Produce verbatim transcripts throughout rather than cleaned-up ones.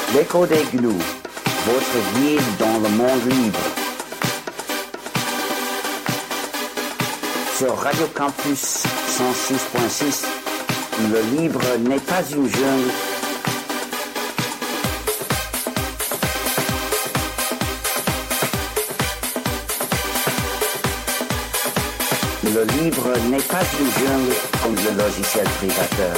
L'écho des gnous, votre guide dans le monde libre. Sur Radio Campus cent six point six, le libre n'est pas une jungle. Le libre n'est pas une jungle comme le logiciel privateur.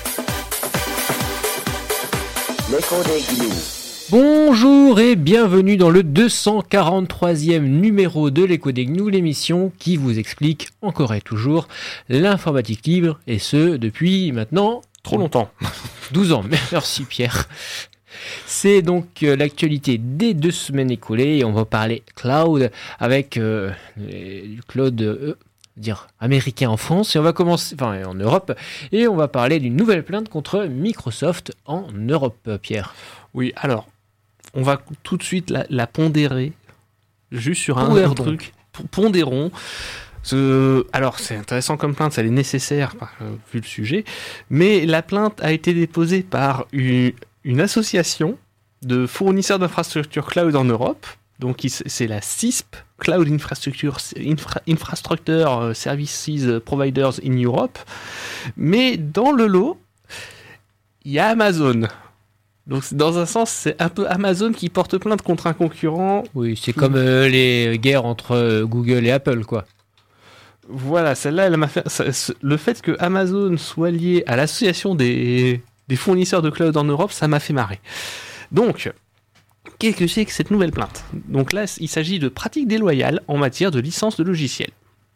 L'écho des gnous. Bonjour et bienvenue dans le deux cent quarante-troisième numéro de l'Écho des gnous, l'émission qui vous explique encore et toujours l'informatique libre, et ce depuis maintenant trop longtemps. douze ans, merci Pierre. C'est donc euh, l'actualité des deux semaines écoulées et on va parler cloud avec euh, du cloud euh, dire américain en France, et on va commencer, enfin en Europe, et on va parler d'une nouvelle plainte contre Microsoft en Europe, Pierre. Oui, alors, on va tout de suite la, la pondérer, juste sur un, un truc, pondérons. Ce, alors, c'est intéressant comme plainte, ça est nécessaire, euh, vu le sujet, mais la plainte a été déposée par une, une association de fournisseurs d'infrastructures cloud en Europe. Donc c'est la C I S P, Cloud Infrastructure, Infra, Infrastructure Services Providers in Europe. Mais dans le lot, il y a Amazon. Donc dans un sens, c'est un peu Amazon qui porte plainte contre un concurrent. Oui, c'est comme euh, les guerres entre euh, Google et Apple, quoi. Voilà, celle-là, elle m'a fait, ça, le fait que Amazon soit lié à l'association des, des fournisseurs de cloud en Europe, ça m'a fait marrer. Donc, qu'est-ce que c'est que cette nouvelle plainte ? Donc là, il s'agit de pratiques déloyales en matière de licence de logiciels.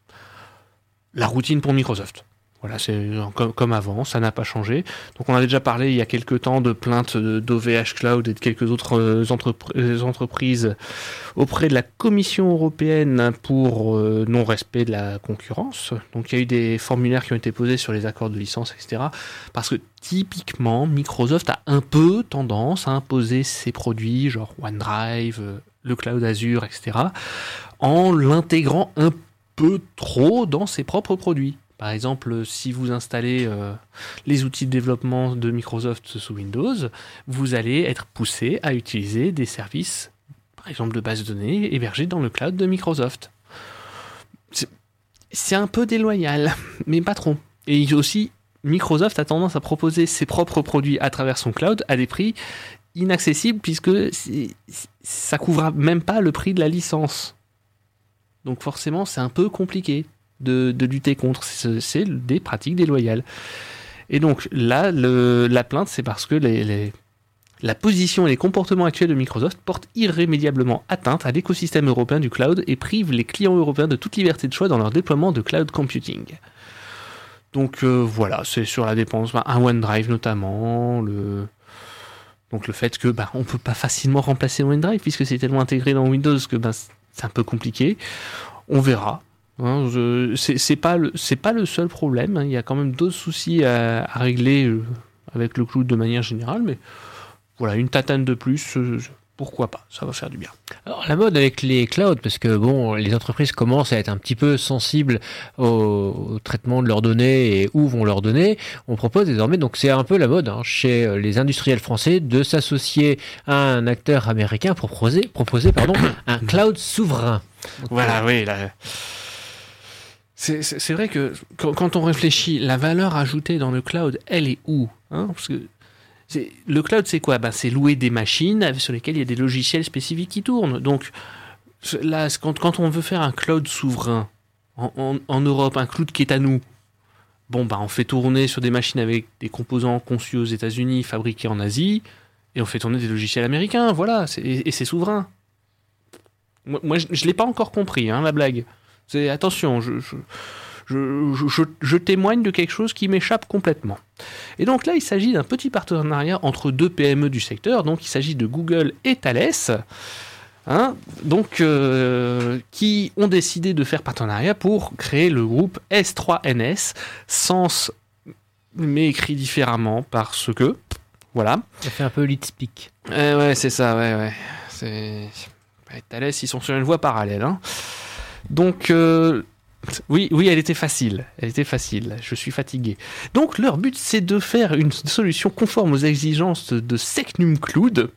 La routine pour Microsoft. Voilà, c'est comme, comme avant, ça n'a pas changé. Donc on avait déjà parlé il y a quelques temps de plaintes d'O V H Cloud et de quelques autres entrep- entreprises auprès de la Commission européenne pour euh, non-respect de la concurrence. Donc il y a eu des formulaires qui ont été posés sur les accords de licence, et cetera. Parce que typiquement, Microsoft a un peu tendance à imposer ses produits, genre OneDrive, le Cloud Azure, et cetera, en l'intégrant un peu trop dans ses propres produits. Par exemple, si vous installez euh, les outils de développement de Microsoft sous Windows, vous allez être poussé à utiliser des services, par exemple de base de données, hébergés dans le cloud de Microsoft. C'est, c'est un peu déloyal, mais pas trop. Et aussi, Microsoft a tendance à proposer ses propres produits à travers son cloud à des prix inaccessibles, puisque c'est, ça ne couvre même pas le prix de la licence. Donc forcément, c'est un peu compliqué de, de lutter contre. C'est, c'est des pratiques déloyales. Et donc là, le, la plainte, c'est parce que les, les, la position et les comportements actuels de Microsoft portent irrémédiablement atteinte à l'écosystème européen du cloud et privent les clients européens de toute liberté de choix dans leur déploiement de cloud computing. Donc euh, voilà, c'est sur la dépense, ben, un OneDrive notamment, le... donc le fait que ben, on ne peut pas facilement remplacer OneDrive puisque c'est tellement intégré dans Windows que ben, c'est un peu compliqué. On verra. Hein, je, c'est, c'est, pas le, c'est pas le seul problème, hein. Il y a quand même d'autres soucis à, à régler euh, avec le cloud de manière générale, mais voilà, une tatane de plus, euh, pourquoi pas, ça va faire du bien. Alors la mode avec les clouds, parce que bon, les entreprises commencent à être un petit peu sensibles au, au traitement de leurs données et où vont leurs données, on propose désormais, donc c'est un peu la mode hein, chez les industriels français de s'associer à un acteur américain pour proposer, proposer pardon, un cloud souverain. Donc, voilà, euh, oui, là... C'est, c'est, c'est vrai que quand, quand on réfléchit, la valeur ajoutée dans le cloud, elle est où, hein ? Parce que c'est, le cloud, c'est quoi ? Ben, c'est louer des machines sur lesquelles il y a des logiciels spécifiques qui tournent. Donc là, quand, quand on veut faire un cloud souverain en, en, en Europe, un cloud qui est à nous, bon, ben, on fait tourner sur des machines avec des composants conçus aux États-Unis, fabriqués en Asie, et on fait tourner des logiciels américains, voilà, c'est, et, et c'est souverain. Moi, moi je ne l'ai pas encore compris, hein, la blague. C'est, attention, je, je, je, je, je témoigne de quelque chose qui m'échappe complètement. Et donc là, il s'agit d'un petit partenariat entre deux P M E du secteur. Donc il s'agit de Google et Thales, hein, donc, euh, qui ont décidé de faire partenariat pour créer le groupe S trois N S, Sens, mais écrit différemment parce que, voilà. Ça fait un peu lead speak. Euh, ouais, c'est ça, ouais, ouais. C'est... Thales, ils sont sur une voie parallèle, hein. Donc, euh, oui, oui, elle était facile. Elle était facile. Je suis fatigué. Donc, leur but, c'est de faire une solution conforme aux exigences de Secnum Cloud,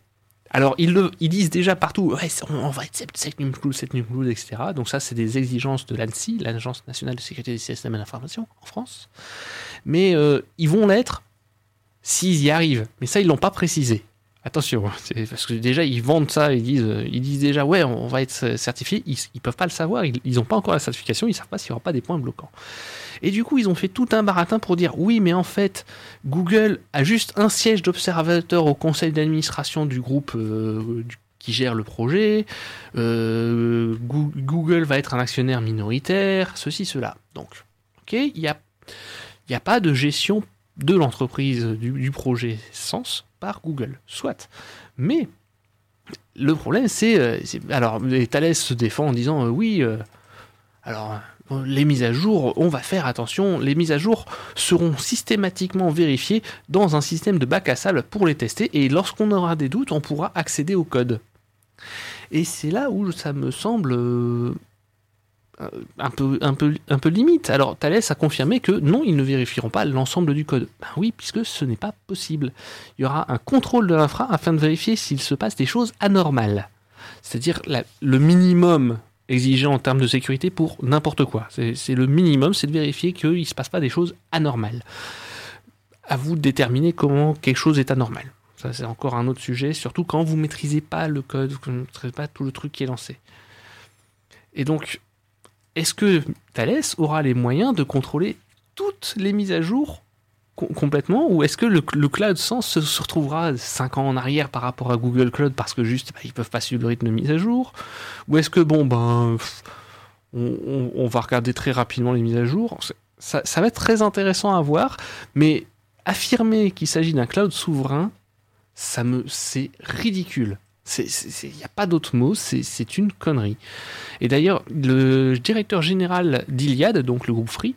Alors, ils, le, ils disent déjà partout, ouais, on, on va être sept nucléos, sept nucléos, et cetera. Donc ça, c'est des exigences de l'ANSSI, l'Agence nationale de sécurité des systèmes d'information en France. Mais euh, ils vont l'être s'ils y arrivent. Mais ça, ils l'ont pas précisé. Attention, c'est parce que déjà, ils vendent ça, ils disent, ils disent déjà, ouais, on va être certifié. Ils ne peuvent pas le savoir, ils n'ont pas encore la certification, ils ne savent pas s'il n'y aura pas des points bloquants. Et du coup, ils ont fait tout un baratin pour dire, oui, mais en fait, Google a juste un siège d'observateur au conseil d'administration du groupe euh, du, qui gère le projet. Euh, Google va être un actionnaire minoritaire, ceci, cela. Donc, ok, il n'y a, y a pas de gestion de l'entreprise, du, du projet Sens par Google, soit. Mais le problème, c'est... c'est alors, Thales se défend en disant, euh, oui, euh, alors... les mises à jour, on va faire attention, les mises à jour seront systématiquement vérifiées dans un système de bac à sable pour les tester, et lorsqu'on aura des doutes, on pourra accéder au code. Et c'est là où ça me semble euh, un, peu, un, peu, un peu limite. Alors Thales a confirmé que non, ils ne vérifieront pas l'ensemble du code. Ben oui, puisque ce n'est pas possible. Il y aura un contrôle de l'infra afin de vérifier s'il se passe des choses anormales. C'est-à-dire la, le minimum exigé en termes de sécurité pour n'importe quoi. C'est, c'est le minimum, c'est de vérifier qu'il ne se passe pas des choses anormales. À vous de déterminer comment quelque chose est anormal. Ça, c'est encore un autre sujet, surtout quand vous ne maîtrisez pas le code, vous ne maîtrisez pas tout le truc qui est lancé. Et donc, est-ce que Thales aura les moyens de contrôler toutes les mises à jour com- complètement, ou est-ce que le, le Cloud Sens se, se retrouvera cinq ans en arrière par rapport à Google Cloud parce que juste bah, ils peuvent pas suivre le rythme de mise à jour, ou est-ce que bon ben on, on, on va regarder très rapidement les mises à jour. Ça, ça va être très intéressant à voir, mais affirmer qu'il s'agit d'un cloud souverain, ça me c'est ridicule. Il n'y a pas d'autre mot, c'est, c'est une connerie. Et d'ailleurs, le directeur général d'Iliad, donc le groupe Free,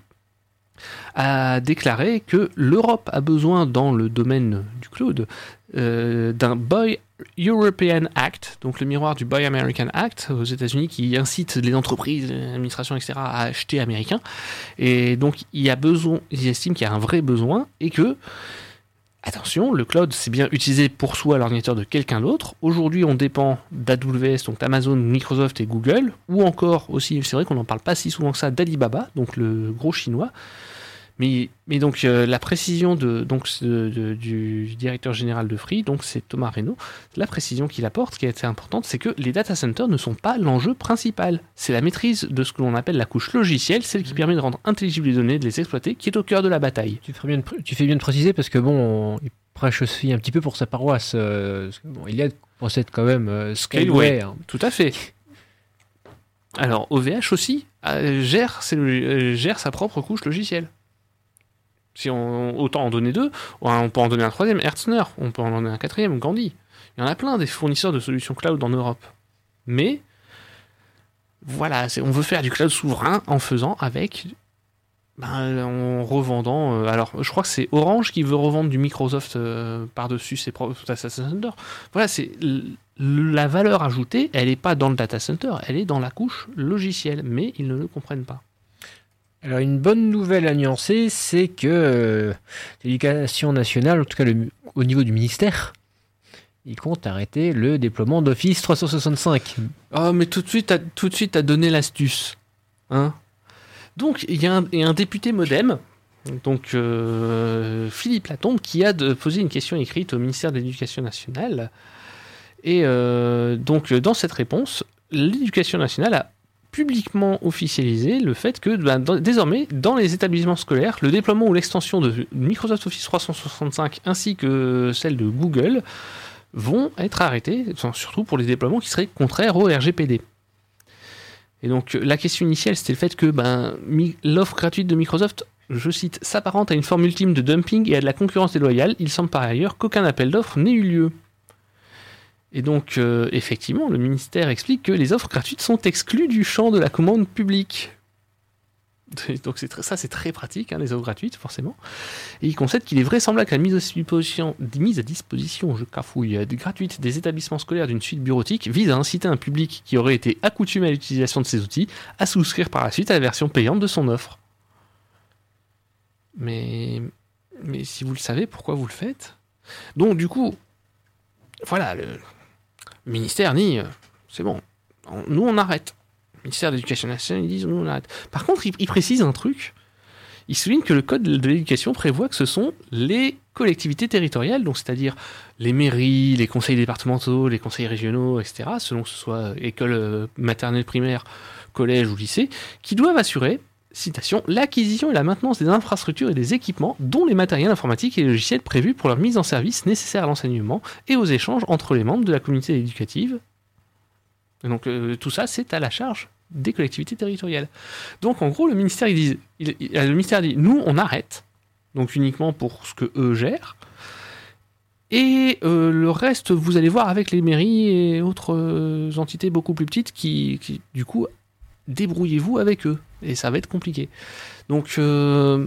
a déclaré que l'Europe a besoin, dans le domaine du cloud, euh, d'un Buy European Act, donc le miroir du Buy American Act aux États-Unis, qui incite les entreprises, l'administration, et cetera, à acheter américain. Et donc, il y a besoin, ils estiment qu'il y a un vrai besoin et que, attention, le cloud, c'est bien utilisé pour soi l'ordinateur de quelqu'un d'autre. Aujourd'hui, on dépend d'A W S, donc Amazon, Microsoft et Google, ou encore aussi, c'est vrai qu'on n'en parle pas si souvent que ça, d'Alibaba, donc le gros chinois. Mais, mais donc euh, la précision de, donc, de, de, du directeur général de Free, donc c'est Thomas Reynaud, la précision qu'il apporte, qui est assez importante, c'est que les data centers ne sont pas l'enjeu principal. C'est la maîtrise de ce que l'on appelle la couche logicielle, celle qui permet de rendre intelligibles les données, de les exploiter, qui est au cœur de la bataille. Tu fais bien de, tu fais bien de préciser parce que bon, on, il prêche aussi un petit peu pour sa paroisse. Euh, parce que, bon, il y a possède quand même euh, Scaleway. Hein. Tout à fait. Alors O V H aussi euh, gère, c'est le, euh, gère sa propre couche logicielle. Si on autant en donner deux, on peut en donner un troisième, Herzner, on peut en donner un quatrième, Gandhi. Il y en a plein des fournisseurs de solutions cloud en Europe. Mais voilà, c'est, on veut faire du cloud souverain en faisant avec, ben, en revendant. Euh, alors, je crois que c'est Orange qui veut revendre du Microsoft euh, par-dessus ses propres data centers. Voilà, c'est l- la valeur ajoutée, elle n'est pas dans le data center, elle est dans la couche logicielle, mais ils ne le comprennent pas. Alors une bonne nouvelle à nuancer, c'est que euh, l'éducation nationale, en tout cas le, au niveau du ministère, il compte arrêter le déploiement d'Office trois cent soixante-cinq. Oh, mais tout de suite, t'as, tout de suite, t'as donné l'astuce. Hein ? Donc, il y, y a un député Modem, donc euh, Philippe Latombe, qui a de, posé une question écrite au ministère de l'Éducation nationale. Et euh, donc, dans cette réponse, l'Éducation nationale a publiquement officialisé le fait que bah, dans, désormais, dans les établissements scolaires, le déploiement ou l'extension de Microsoft Office trois cent soixante-cinq ainsi que celle de Google vont être arrêtés, surtout pour les déploiements qui seraient contraires au R G P D. Et donc la question initiale, c'était le fait que ben, l'offre gratuite de Microsoft, je cite, s'apparente à une forme ultime de dumping et à de la concurrence déloyale. Il semble par ailleurs qu'aucun appel d'offres n'ait eu lieu. Et donc, euh, effectivement, le ministère explique que les offres gratuites sont exclues du champ de la commande publique. Donc c'est très, ça, c'est très pratique, hein, les offres gratuites, forcément. Et il concède qu'il est vraisemblable que la mise à disposition, mise à disposition je cafouille, gratuite des établissements scolaires d'une suite bureautique vise à inciter un public qui aurait été accoutumé à l'utilisation de ces outils à souscrire par la suite à la version payante de son offre. Mais, mais si vous le savez, pourquoi vous le faites ? Donc, du coup, voilà, le... Le ministère dit, euh, c'est bon, on- nous on arrête. Le ministère de l'Éducation nationale, ils disent, nous on arrête. Par contre, ils, ils précisent un truc. Ils soulignent que le code de l'éducation prévoit que ce sont les collectivités territoriales, donc c'est-à-dire les mairies, les conseils départementaux, les conseils régionaux, et cetera, selon que ce soit école euh, maternelle, primaire, collège ou lycée, qui doivent assurer, citation, l'acquisition et la maintenance des infrastructures et des équipements, dont les matériels informatiques et les logiciels prévus pour leur mise en service nécessaires à l'enseignement et aux échanges entre les membres de la communauté éducative. Et donc euh, tout ça, c'est à la charge des collectivités territoriales. Donc en gros, le ministère, il dit, il- il- le ministère dit, nous, on arrête, donc uniquement pour ce que eux gèrent, et euh, le reste, vous allez voir avec les mairies et autres euh, entités beaucoup plus petites qui, qui, du coup, débrouillez-vous avec eux, et ça va être compliqué. Donc euh,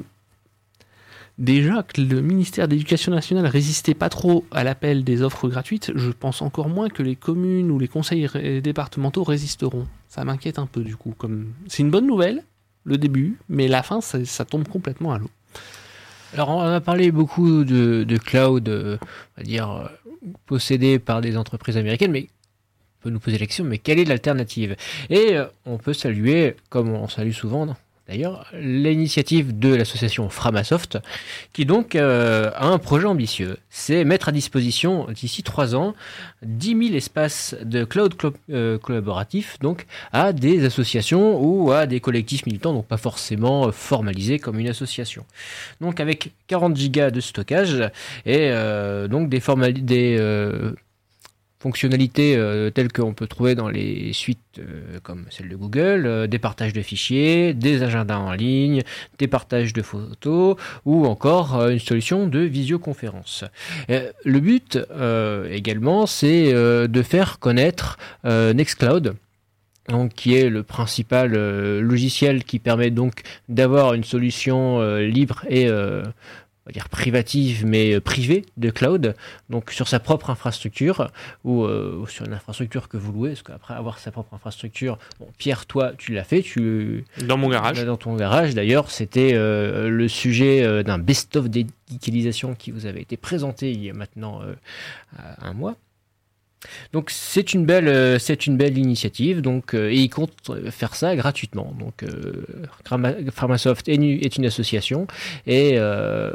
déjà que le ministère de l'Éducation nationale résistait pas trop à l'appel des offres gratuites, je pense encore moins que les communes ou les conseils ré- départementaux résisteront. Ça m'inquiète un peu du coup. Comme... C'est une bonne nouvelle, le début, mais la fin, ça, ça tombe complètement à l'eau. Alors, on a parlé beaucoup de, de cloud, euh, on va dire, euh, possédé par des entreprises américaines, mais on peut nous poser la question, mais quelle est l'alternative? Et euh, on peut saluer, comme on salue souvent, d'ailleurs, l'initiative de l'association Framasoft, qui donc euh, a un projet ambitieux. C'est mettre à disposition, d'ici trois ans, dix mille espaces de cloud clo- euh, collaboratifs donc, à des associations ou à des collectifs militants, donc pas forcément formalisés comme une association. Donc avec quarante gigas de stockage et euh, donc des, formali- des euh, fonctionnalités euh, telles qu'on peut trouver dans les suites euh, comme celle de Google, euh, des partages de fichiers, des agendas en ligne, des partages de photos ou encore euh, une solution de visioconférence. Euh, le but euh, également, c'est euh, de faire connaître euh, Nextcloud, donc, qui est le principal euh, logiciel qui permet donc d'avoir une solution euh, libre et euh, on va dire privative mais euh, privée de cloud, donc sur sa propre infrastructure ou, euh, ou sur une infrastructure que vous louez, parce qu'après avoir sa propre infrastructure, bon, Pierre, toi tu l'as fait, tu Dans mon garage. dans ton garage d'ailleurs, c'était euh, le sujet euh, d'un best-of dédicalisation qui vous avait été présenté il y a maintenant euh, un mois. Donc c'est une belle, euh, c'est une belle initiative. Donc euh, et ils comptent faire ça gratuitement. Donc euh, Framasoft est une, est une association et euh,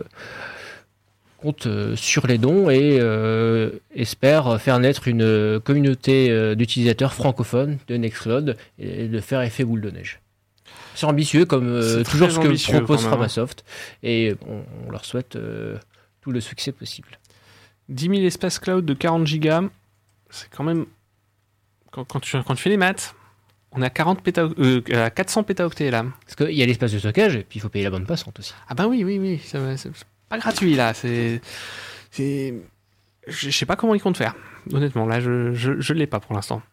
compte euh, sur les dons et euh, espère faire naître une communauté euh, d'utilisateurs francophones de Nextcloud et de faire effet boule de neige. C'est ambitieux comme euh, C'est toujours très ce que ambitieux, propose quand même. Framasoft et on, on leur souhaite euh, tout le succès possible. dix mille espaces cloud de quarante gigas, c'est quand même... Quand, quand, tu, quand tu fais les maths, on est à, quarante péta... euh, à quatre cents pétaoctets là. Parce qu'il y a l'espace de stockage et puis il faut payer la bande passante aussi. Ah bah oui, oui, oui, ça va- c'est c'est pas gratuit là, c'est... c'est... Je je sais pas comment ils comptent faire, honnêtement, là je, je, je l'ai pas pour l'instant.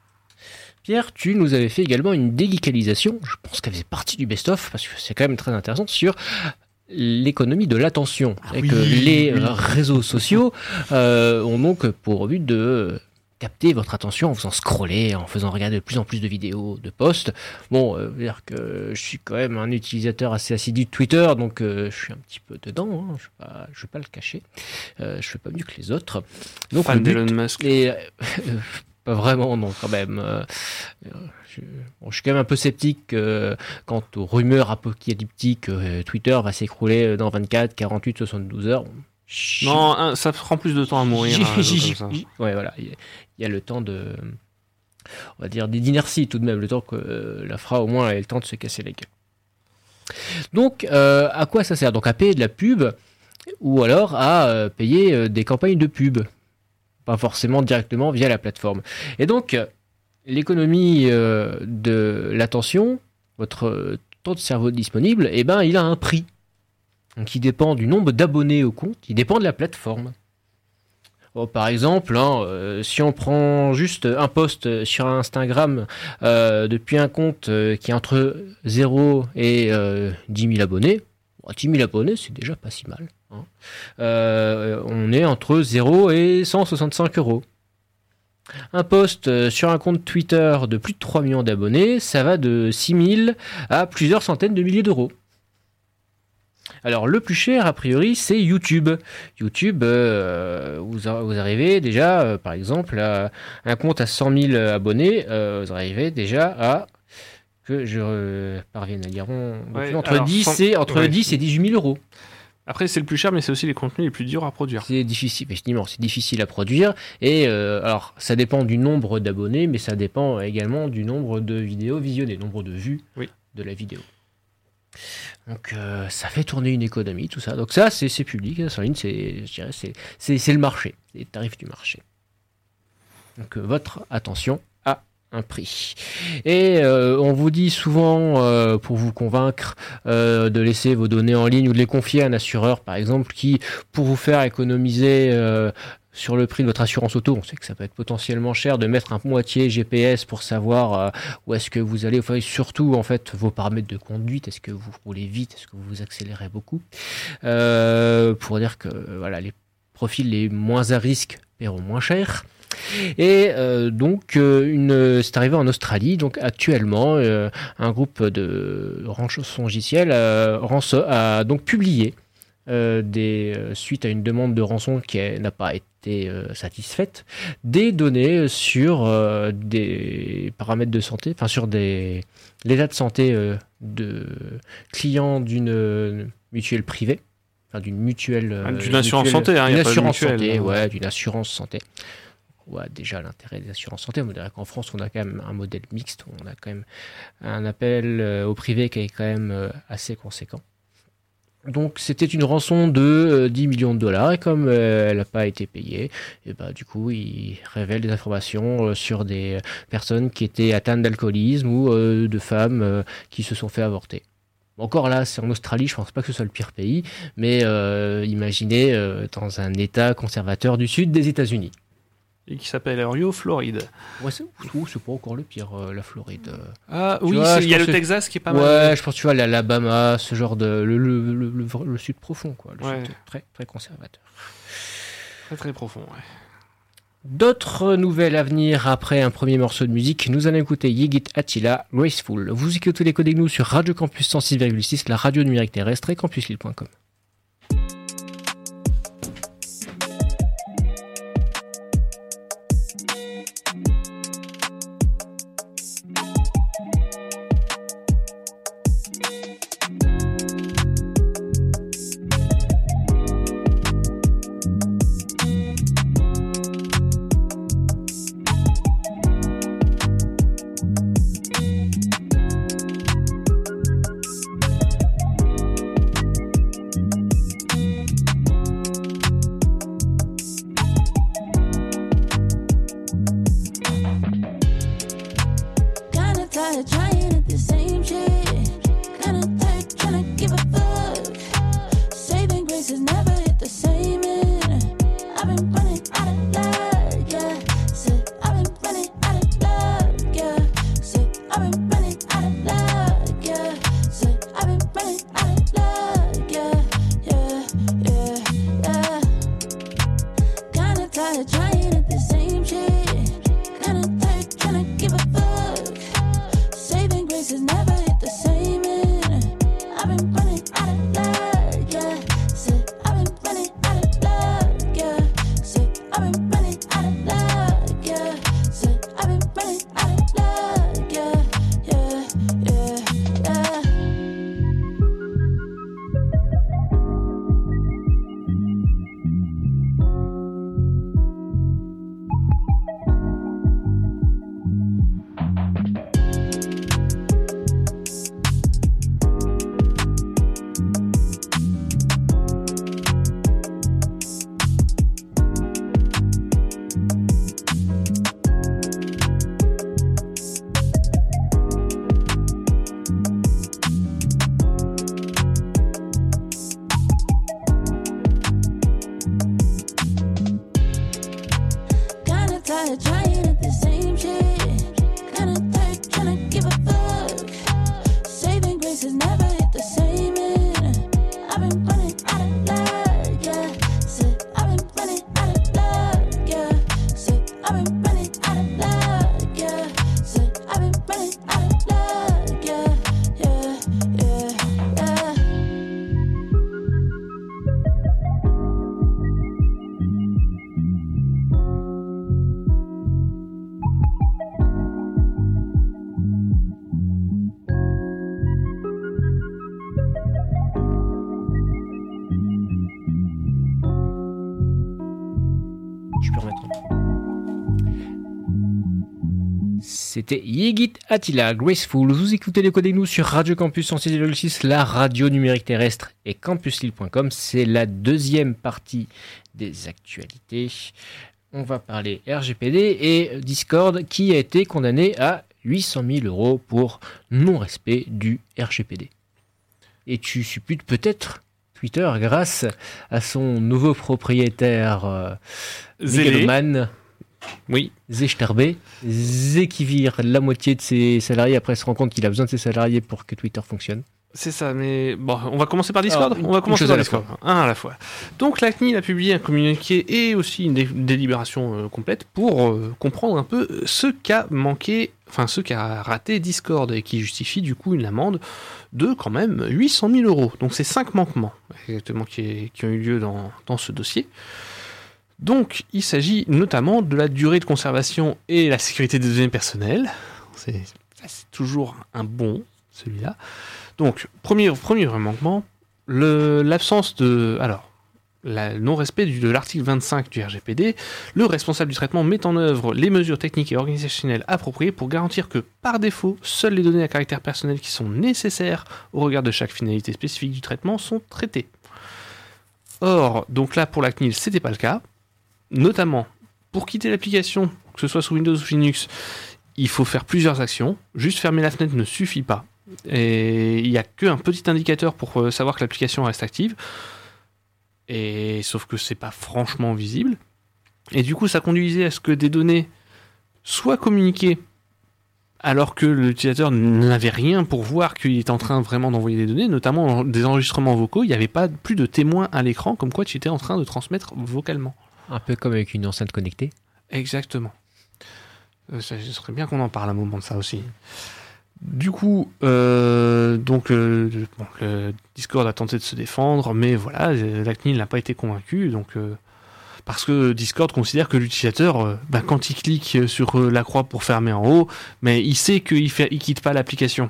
Pierre, tu nous avais fait également une déguicalisation, je pense qu'elle faisait partie du best-of, parce que c'est quand même très intéressant, sur l'économie de l'attention. Ah C'est oui, que les oui. euh, réseaux sociaux euh, ont donc pour but de capter votre attention en faisant scroller, en faisant regarder de plus en plus de vidéos, de posts. Bon, euh, dire que je suis quand même un utilisateur assez assidu de Twitter, donc euh, je suis un petit peu dedans, hein, je ne vais, vais pas le cacher. Euh, je fais pas mieux que les autres. Donc, Fan le but d'Elon Musk. est, euh, pas vraiment, non, quand même. Euh, je, bon, je suis quand même un peu sceptique euh, quant aux rumeurs apocalyptiques. Euh, Twitter va s'écrouler dans vingt-quatre, quarante-huit, soixante-douze heures. J'y- Non, un- ça prend plus de temps à mourir. j'y- un réseau j'y- comme ça. j'y- ouais, voilà. Il y, a- il y a le temps de. On va dire d'inertie tout de même, le temps que euh, la Fra au moins ait le temps de se casser la gueule. Donc, euh, à quoi ça sert? Donc, à payer de la pub ou alors à euh, payer euh, des campagnes de pub. Pas forcément directement via la plateforme. Et donc, euh, l'économie euh, de l'attention, votre euh, temps de cerveau disponible, eh ben, il a un prix. Donc, il dépend du nombre d'abonnés au compte, il dépend de la plateforme. Bon, par exemple, hein, euh, si on prend juste un post sur Instagram euh, depuis un compte euh, qui est entre zéro et euh, dix mille abonnés, bon, dix mille abonnés, c'est déjà pas si mal. Hein. Euh, on est entre zéro et cent soixante-cinq euros. Un post euh, sur un compte Twitter de plus de trois millions d'abonnés, ça va de six mille à plusieurs centaines de milliers d'euros. Alors, le plus cher, a priori, c'est YouTube. YouTube, euh, vous, a- vous arrivez déjà, euh, par exemple, à un compte à cent mille abonnés, euh, vous arrivez déjà à... que je euh, parvienne à lire rond- Ouais, entre, alors, dix, cent- et, entre ouais. dix et dix-huit mille euros. Après, c'est le plus cher, mais c'est aussi les contenus les plus durs à produire. C'est difficile, effectivement, c'est difficile à produire. Et euh, alors, ça dépend du nombre d'abonnés, mais ça dépend également du nombre de vidéos visionnées, nombre de vues Oui. de la vidéo. Donc, euh, ça fait tourner une économie, tout ça. Donc ça, c'est c'est public, ça, en ligne, c'est, je dirais, c'est, c'est, c'est le marché, c'est les tarifs du marché. Donc, euh, votre attention à un prix. Et euh, on vous dit souvent, euh, pour vous convaincre, euh, de laisser vos données en ligne ou de les confier à un assureur, par exemple, qui, pour vous faire économiser euh, sur le prix de votre assurance auto, on sait que ça peut être potentiellement cher de mettre un moitié G P S pour savoir euh, où est-ce que vous allez, enfin, surtout en fait vos paramètres de conduite, est-ce que vous roulez vite, est-ce que vous vous accélérez beaucoup, euh, pour dire que euh, voilà, les profils les moins à risque paieront moins cher. Et euh, donc, euh, une, c'est arrivé en Australie. Donc, actuellement, euh, un groupe de rançongiciels euh, ranço- a donc publié euh, des euh, suite à une demande de rançon qui est- n'a pas été euh, satisfaite, des données sur euh, des paramètres de santé, enfin sur des l'état de santé euh, de clients d'une euh, mutuelle privée. Enfin, d'une mutuelle. euh, Ah, d'une assurance mutuelle- santé, hein, y d'une a pas de assurance mutuelle, santé, hein. ouais, d'une assurance santé. Ouais, déjà l'intérêt des assurances santé. On dirait qu'en France, on a quand même un modèle mixte. On a quand même un appel euh, au privé qui est quand même euh, assez conséquent. Donc, c'était une rançon de euh, dix millions de dollars. Et comme euh, elle n'a pas été payée, et bah, du coup, il révèle des informations euh, sur des personnes qui étaient atteintes d'alcoolisme ou euh, de femmes euh, qui se sont fait avorter. Encore là, c'est en Australie, je pense pas que ce soit le pire pays, mais euh, imaginez euh, dans un état conservateur du sud des États-Unis. Et qui s'appelle Rio, Floride. Ouais, c'est, ouh, c'est pas encore le pire, euh, la Floride. euh. Ah Tu oui, vois, c'est- je il y a pense le que- Texas qui est pas ouais, mal. je pense, tu vois, l'Alabama, ce genre de. Le, le, le, le, le sud profond, quoi. Le Ouais. sud très, très conservateur. Très très profond, ouais. D'autres nouvelles à venir après un premier morceau de musique. Nous allons écouter Yigit Attila, Graceful. Vous écoutez les codes avec nous sur Radio Campus cent six virgule six, la radio numérique terrestre et campus lille point com. Kinda tired trying at the same shit. Kinda tired trying to give a fuck. Saving grace has never hit the same end. I've been running out of luck, yeah. Said I've been running out of luck, yeah. Said I've been running out of luck, yeah. Said I've been running out of luck, yeah, yeah, yeah, yeah. Kinda tired trying at the same shit. Kinda tired trying to give a fuck. Saving grace has never hit the same end. I've been running out of luck, yeah. Said I've been running out of luck, yeah. Said I've been running out of luck, yeah. Said I've been running out of luck, yeah, yeah, yeah, yeah. Kinda tired trying at the same shit. Kinda tired trying to give a fuck. Saving grace has never hit the same end. I've been running out of luck, yeah. Said I've been running out of luck, yeah. Said I've been running out of luck, yeah. Said I've been running out of luck, yeah, yeah, yeah, yeah. Je peux remettre. C'était Yegit Attila, Graceful. Vous écoutez les codes nous sur Radio Campus cent six virgule six, la radio numérique terrestre et campus lille point com. C'est la deuxième partie des actualités. On va parler R G P D et Discord qui a été condamné à huit cent mille euros pour non-respect du R G P D. Et tu supputes peut-être Twitter grâce à son nouveau propriétaire euh, mégalomane. Oui. Zé Sterbe, Zé qui vire la moitié de ses salariés après se rend compte qu'il a besoin de ses salariés pour que Twitter fonctionne. C'est ça, mais bon, on va commencer par Discord. Alors, une- on va commencer une chose par à la Discord. Un à la fois. Donc la C N I L a publié un communiqué et aussi une dé- délibération euh, complète pour euh, comprendre un peu ce qu'a manqué, enfin ce qu'a raté Discord et qui justifie du coup une amende de quand même huit cent mille euros. Donc c'est cinq manquements exactement qui, qui ont eu lieu dans, dans ce dossier. Donc, il s'agit notamment de la durée de conservation et la sécurité des données personnelles. C'est, c'est toujours un bon, celui-là. Donc, premier, premier vrai manquement, le, l'absence de... Alors, la non-respect du- de l'article vingt-cinq du R G P D. Le responsable du traitement met en œuvre les mesures techniques et organisationnelles appropriées pour garantir que, par défaut, seules les données à caractère personnel qui sont nécessaires au regard de chaque finalité spécifique du traitement sont traitées. Or, donc là, pour la C N I L, c'était pas le cas. Notamment, pour quitter l'application, que ce soit sous Windows ou Linux, il faut faire plusieurs actions. Juste fermer la fenêtre ne suffit pas. Et il n'y a qu'un petit indicateur pour euh, savoir que l'application reste active. Et sauf que c'est pas franchement visible. Et du coup, ça conduisait à ce que des données soient communiquées alors que l'utilisateur n'avait rien pour voir qu'il était en train vraiment d'envoyer des données, notamment des enregistrements vocaux. Il n'y avait pas plus de témoins à l'écran comme quoi tu étais en train de transmettre vocalement. Un peu comme avec une enceinte connectée. Exactement. Euh, ça, ce serait bien qu'on en parle un moment de ça aussi. Du coup, euh, donc euh, bon, le Discord a tenté de se défendre, mais voilà, euh, la C N I L n'a pas été convaincue, donc euh, parce que Discord considère que l'utilisateur, euh, bah, quand il clique sur euh, la croix pour fermer en haut, mais il sait qu'il fait, il quitte pas l'application.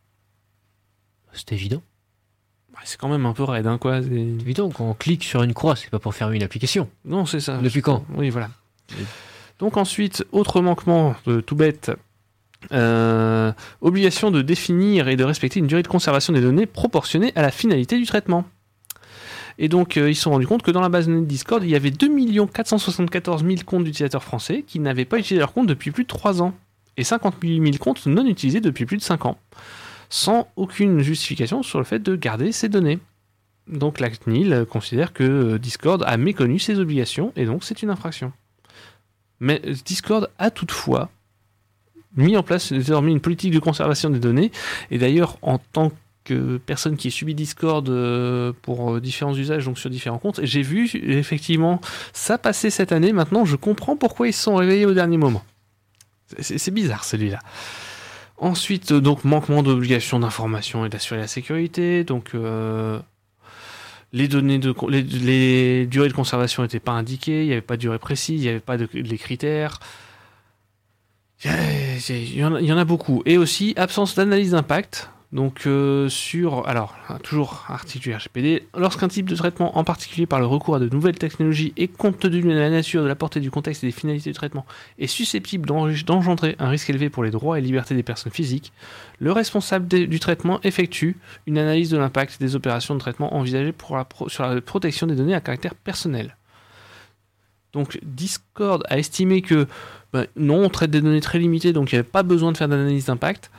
C'est évident. Bah, c'est quand même un peu raide, hein, quoi. C'est- C'est évident, quand on clique sur une croix, c'est pas pour fermer une application. Non, c'est ça. Depuis quand ? Oui, voilà. Donc ensuite, autre manquement euh, tout bête, euh, obligation de définir et de respecter une durée de conservation des données proportionnée à la finalité du traitement. Et donc, euh, ils se sont rendus compte que dans la base de données de Discord, il y avait deux millions quatre cent soixante-quatorze mille comptes d'utilisateurs français qui n'avaient pas utilisé leur compte depuis plus de trois ans, et cinquante-huit mille comptes non utilisés depuis plus de cinq ans, sans aucune justification sur le fait de garder ces données. Donc la C N I L considère que euh, Discord a méconnu ses obligations, et donc c'est une infraction. Mais euh, Discord a toutefois mis en place désormais une politique de conservation des données, et d'ailleurs en tant que personne qui a subi Discord euh, pour euh, différents usages, donc sur différents comptes, j'ai vu effectivement ça passer cette année. Maintenant, je comprends pourquoi ils se sont réveillés au dernier moment. C'est, c'est bizarre celui-là. Ensuite, euh, donc manquement d'obligation d'information et d'assurer la sécurité. Donc euh, les données de les, les durées de conservation n'étaient pas indiquées, il n'y avait pas de durée précise, il n'y avait pas de les critères. Il y, a- il y en a- il y en a beaucoup. Et aussi absence d'analyse d'impact. Donc euh, sur, alors toujours article du R G P D, lorsqu'un type de traitement, en particulier par le recours à de nouvelles technologies et compte tenu de la nature, de la portée, du contexte et des finalités du traitement, est susceptible d'enre- d'engendrer un risque élevé pour les droits et libertés des personnes physiques, le responsable des- du traitement effectue une analyse de l'impact des opérations de traitement envisagées pour la pro- sur la protection des données à caractère personnel. Donc Discord a estimé que ben, non, on traite des données très limitées, donc il n'y avait pas besoin de faire d'analyse d'impact.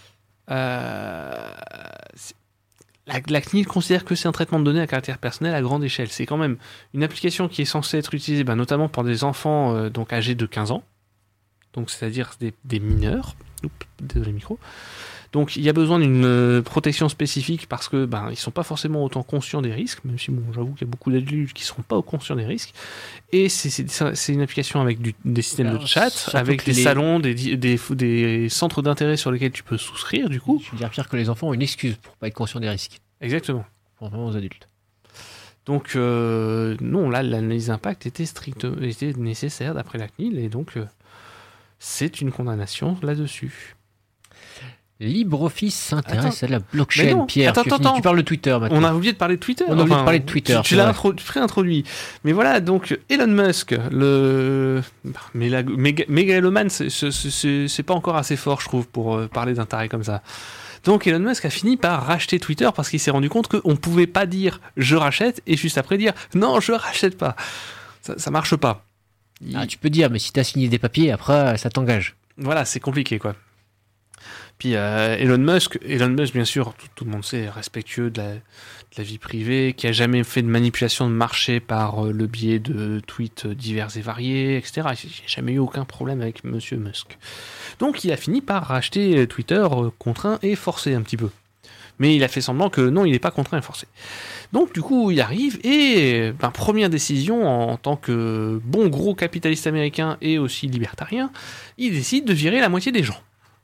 Euh, c'est- la, la C N I L considère que c'est un traitement de données à caractère personnel à grande échelle. C'est quand même une application qui est censée être utilisée ben, notamment par des enfants euh, donc âgés de quinze ans, donc c'est-à-dire des, des mineurs. Oups, désolé micro. Donc il y a besoin d'une euh, protection spécifique parce que ben ils sont pas forcément autant conscients des risques, même si bon j'avoue qu'il y a beaucoup d'adultes qui sont pas conscients des risques. Et c'est, c'est, c'est une application avec du, des systèmes Alors, de chat, surtout avec que des les- salons, des, di- des, des centres d'intérêt sur lesquels tu peux souscrire du coup. Je veux dire pire que les enfants ont une excuse pour pas être conscients des risques. Exactement. Contrairement aux adultes. Donc euh, non, là l'analyse d'impact était stricte, était nécessaire d'après la C N I L et donc euh, c'est une condamnation là-dessus. LibreOffice s'intéresse Attends. à la Mais blockchain, non, Pierre. attends, tu, attends, finis- tu attends. parles de Twitter maintenant. On a oublié de parler de Twitter. On a oublié de parler de Twitter, Tu, tu c'est l'as vrai. intro- pré-introduit. Mais voilà, donc Elon Musk, le mais la méga, mégalomane, c'est, c'est, c'est, c'est pas encore assez fort, je trouve, pour euh, parler d'un taré comme ça. Donc Elon Musk a fini par racheter Twitter parce qu'il s'est rendu compte qu'on pouvait pas dire je rachète et juste après dire non, je rachète pas. Ça, ça marche pas. Il- Ah, tu peux dire, mais si t'as signé des papiers, après, ça t'engage. Voilà, c'est compliqué, quoi. Puis euh, Elon Musk, Elon Musk, bien sûr, tout, tout le monde sait, est respectueux de la, de la vie privée, qui a jamais fait de manipulation de marché par euh, le biais de tweets divers et variés, et cetera. Il n'y a jamais eu aucun problème avec Monsieur Musk. Donc il a fini par racheter Twitter euh, contraint et forcé un petit peu. Mais il a fait semblant que non, il n'est pas contraint et forcé. Donc du coup, il arrive et, ben, première décision en, en tant que bon gros capitaliste américain et aussi libertarien, il décide de virer la moitié des gens.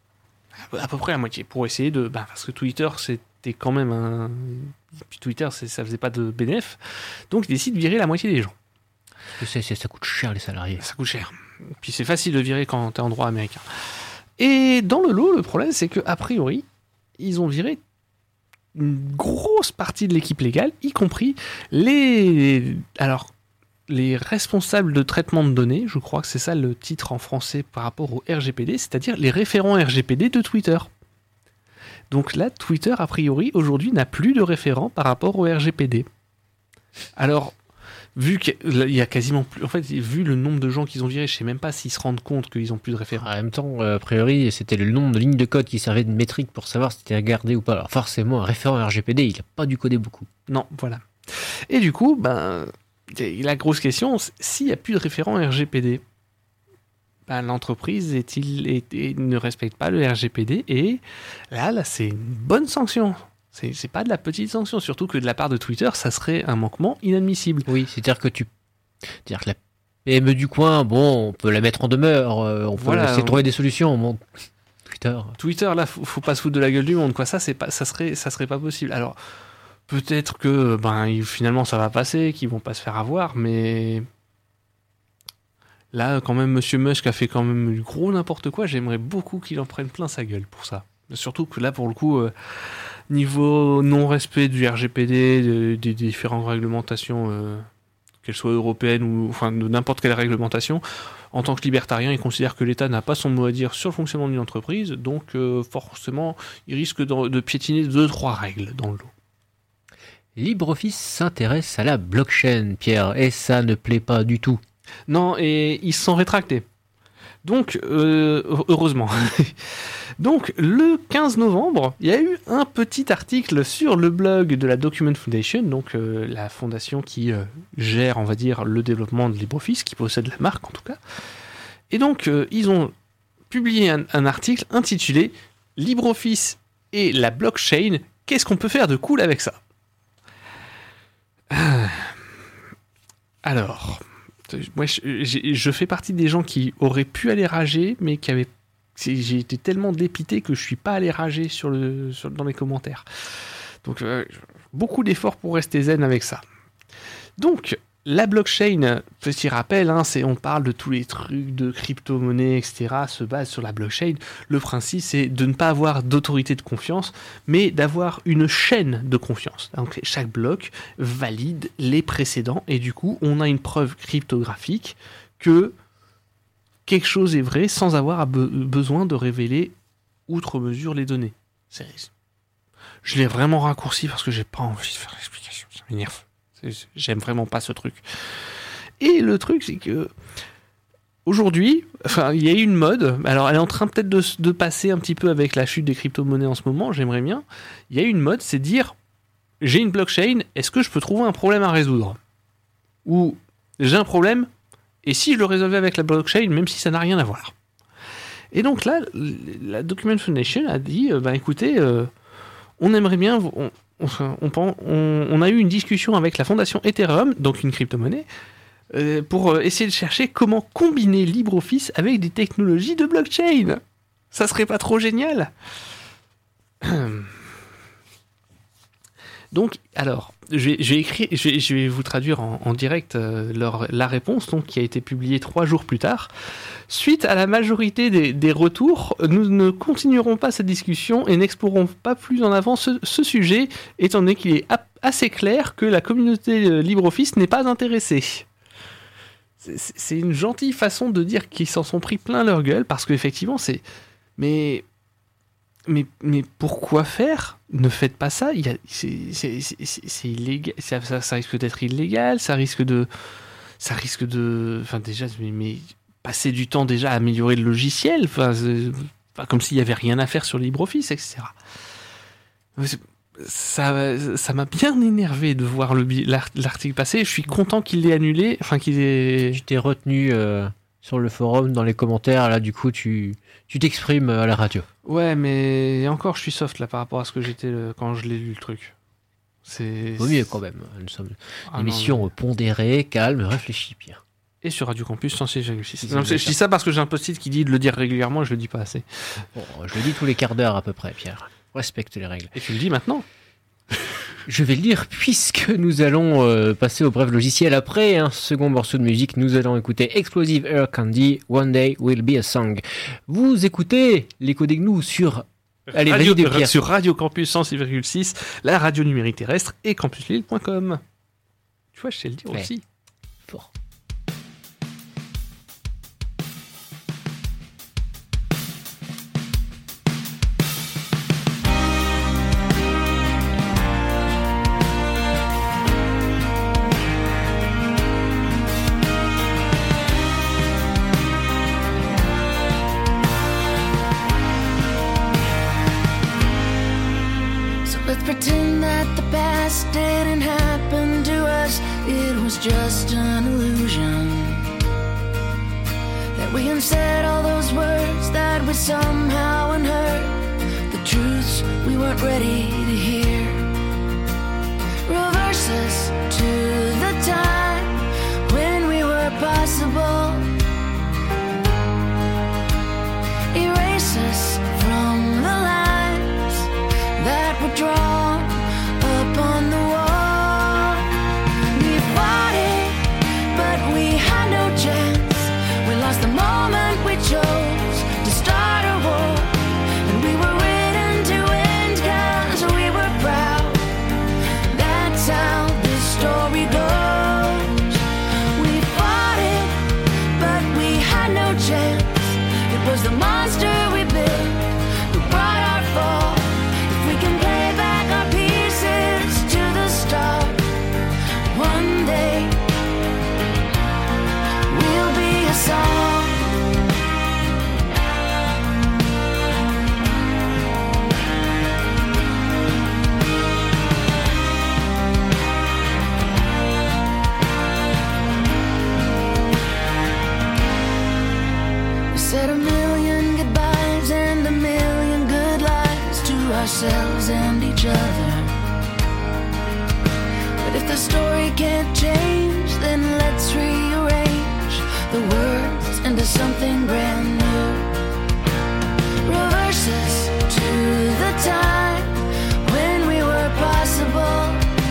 À peu près la moitié, pour essayer de... Ben, parce que Twitter, c'était quand même un... Puis Twitter, c'est, ça faisait pas de bénéf. Donc il décide de virer la moitié des gens. Parce que c'est, c'est- ça coûte cher, les salariés. Ça coûte cher. Puis c'est facile de virer quand t'es en droit américain. Et dans le lot, le problème, c'est que a priori, ils ont viré une grosse partie de l'équipe légale, y compris les... Alors, les responsables de traitement de données, je crois que c'est ça le titre en français par rapport au R G P D, c'est-à-dire les référents R G P D de Twitter. Donc là, Twitter, a priori, aujourd'hui, n'a plus de référent par rapport au R G P D. Alors, vu qu'il y a quasiment plus... En fait, vu le nombre de gens qu'ils ont virés, je sais même pas s'ils se rendent compte qu'ils ont plus de référents. En même temps, euh, a priori, c'était le nombre de lignes de code qui servait de métrique pour savoir si c'était à garder ou pas. Alors forcément, un référent R G P D, il a pas dû coder beaucoup. Non, voilà. Et du coup, ben, la grosse question, c'est, s'il n'y a plus de référent R G P D, ben, l'entreprise est-il, est- est- ne respecte pas le R G P D, et là, là c'est une bonne sanction. C'est, c'est pas de la petite sanction, surtout que de la part de Twitter, ça serait un manquement inadmissible. Oui, c'est-à-dire que tu... C'est-à-dire que la P M E du coin, bon, on peut la mettre en demeure, euh, on peut Voilà, essayer de on- trouver des solutions. Bon, Twitter... Twitter, là, faut, faut pas se foutre de la gueule du monde, quoi. Ça, c'est pas, ça serait, ça serait pas possible. Alors, peut-être que, ben, il- finalement, ça va passer, qu'ils vont pas se faire avoir, mais là, quand même, Monsieur Musk a fait quand même du gros n'importe quoi. J'aimerais beaucoup qu'il en prenne plein sa gueule pour ça. Surtout que là, pour le coup, euh, niveau non-respect du R G P D, de- des différentes réglementations, euh, qu'elles soient européennes ou enfin de n'importe quelle réglementation, en tant que libertarien, il considère que l'État n'a pas son mot à dire sur le fonctionnement d'une entreprise, donc euh, forcément, il risque de, de piétiner deux, trois règles dans le lot. LibreOffice s'intéresse à la blockchain, Pierre, et ça ne plaît pas du tout. Non, et ils se sont rétractés. Donc, euh, heureusement. Donc, le quinze novembre, il y a eu un petit article sur le blog de la Document Foundation, donc euh, la fondation qui euh, gère, on va dire, le développement de LibreOffice, qui possède la marque en tout cas. Et donc, euh, ils ont publié un, un article intitulé « LibreOffice et la blockchain, qu'est-ce qu'on peut faire de cool avec ça ?» Ah. Alors... Moi, je, j'ai- je fais partie des gens qui auraient pu aller rager, mais qui avaient. c'est- J'ai été tellement dépité que je suis pas allé rager sur le, sur- dans les commentaires. Donc, euh, beaucoup d'efforts pour rester zen avec ça. Donc, la blockchain, petit rappel, hein, c'est, on parle de tous les trucs de crypto-monnaie, et cetera, se base sur la blockchain. Le principe, c'est de ne pas avoir d'autorité de confiance, mais d'avoir une chaîne de confiance. Donc, chaque bloc valide les précédents, et du coup, on a une preuve cryptographique que quelque chose est vrai sans avoir à be- besoin de révéler outre mesure les données. C'est- Je l'ai vraiment raccourci parce que j'ai pas envie de faire l'explication. Ça m'énerve. C'est- J'aime vraiment pas ce truc. Et le truc, c'est que aujourd'hui, enfin, il y a eu une mode. Alors, elle est en train peut-être de, de passer un petit peu avec la chute des crypto-monnaies en ce moment. J'aimerais bien. Il y a eu une mode, c'est dire j'ai une blockchain. Est-ce que je peux trouver un problème à résoudre? Ou j'ai un problème. Et si je le résolvais avec la blockchain, même si ça n'a rien à voir. Et donc là, la Document Foundation a dit, euh, bah écoutez, euh, on aimerait bien, on, on, on, on- on a eu une discussion avec la fondation Ethereum, donc une crypto-monnaie, euh, pour euh, essayer de chercher comment combiner LibreOffice avec des technologies de blockchain. Ça serait pas trop génial? Donc, alors, je vais, je vais écrire, je vais, je vais vous traduire en, en direct euh, leur, la réponse, donc, qui a été publiée trois jours plus tard. Suite à la majorité des, des retours, nous ne continuerons pas cette discussion et n'explorerons pas plus en avant ce, ce sujet, étant donné qu'il est ap- assez clair que la communauté euh, LibreOffice n'est pas intéressée. C'est, c'est une gentille façon de dire qu'ils s'en sont pris plein leur gueule, parce qu'effectivement, c'est... Mais... Mais, mais pourquoi faire ? Ne faites pas ça. Il y a, c'est, c'est, c'est, c'est illégal. Ça, ça, ça risque d'être illégal. Ça risque de, ça risque de. Enfin déjà, mais, mais passer du temps déjà à améliorer le logiciel. Enfin, c'est, enfin comme s'il y avait rien à faire sur LibreOffice, et cetera. Ça, ça m'a bien énervé de voir le, l'article passer. Je suis content qu'il l'ait annulé. Enfin qu'il ait. Tu t'es retenu euh, sur le forum, dans les commentaires. Là, du coup, tu, tu t'exprimes à la radio. Ouais, mais encore, je suis soft là par rapport à ce que j'étais euh, quand je l'ai lu le truc. C'est. Vaut mieux quand même. Nous sommes une Ah émission non, mais... pondérée, calme, réfléchie, Pierre. Et sur Radio Campus cent six virgule six. C'est Non, je, je dis ça parce que j'ai un post-it qui dit de le dire régulièrement et je le dis pas assez. Bon, je le dis tous les quarts d'heure à peu près, Pierre. Respecte les règles. Et tu le dis maintenant ? Je vais le dire puisque nous allons euh, passer au bref logiciel. Après un second morceau de musique, nous allons écouter Explosive Air Candy, One Day Will Be a Song. Vous écoutez l'écho des gnous sur... Allez, radio, validez, Pierre. sur Radio Campus cent six virgule six, la radio numérique terrestre et campus lille point com. Tu vois, je sais le dire Ouais. aussi. Fort. Let's pretend that the past didn't happen to us. It was just an illusion. That we unsaid all those words that we somehow unheard. The truths we weren't ready to hear. Reverse us to the time when we were possible. Erase us from the lines that were drawn upon the wall. We fought it, but we had no chance. We lost the moment we chose to start a war. And we were written to end cause we were proud. That's how this story goes. We fought it, but we had no chance. It was the monster we built who brought our fall. We can play back our pieces to the start. One day we'll be a song. We said a million goodbyes and a million good lies to ourselves and each other. But if the story can't change, then let's rearrange the words into something brand new. Reverse us to the time when we were possible.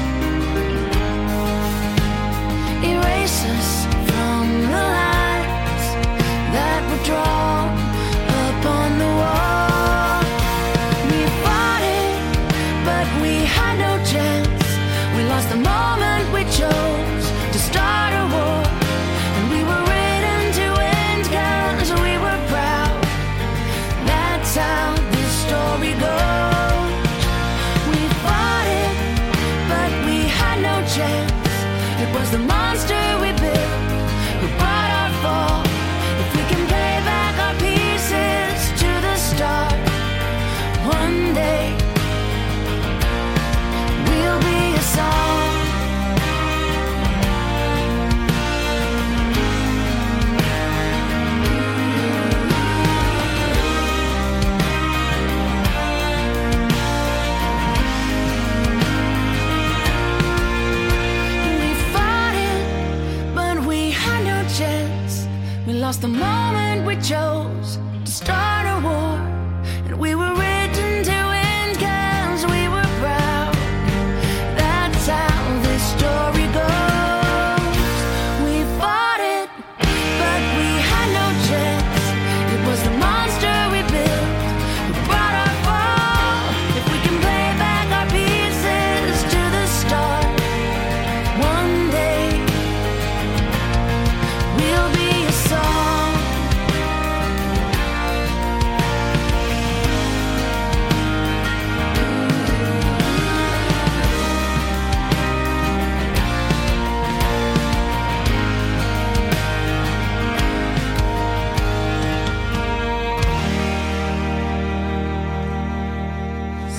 Erase us from the lines that were drawn upon the wall. We fought it, but we had no chance. We lost the moment we chose to start a war. And we were written to end cause we were proud. That's how this story goes. We fought it, but we had no chance. It was the monster we built who brought our fall. If we can play back our pieces to the start, one day we'll be a song. We fought it, but we had no chance. We lost the moment we chose to start a war. And we were written to end cause we were proud. That's how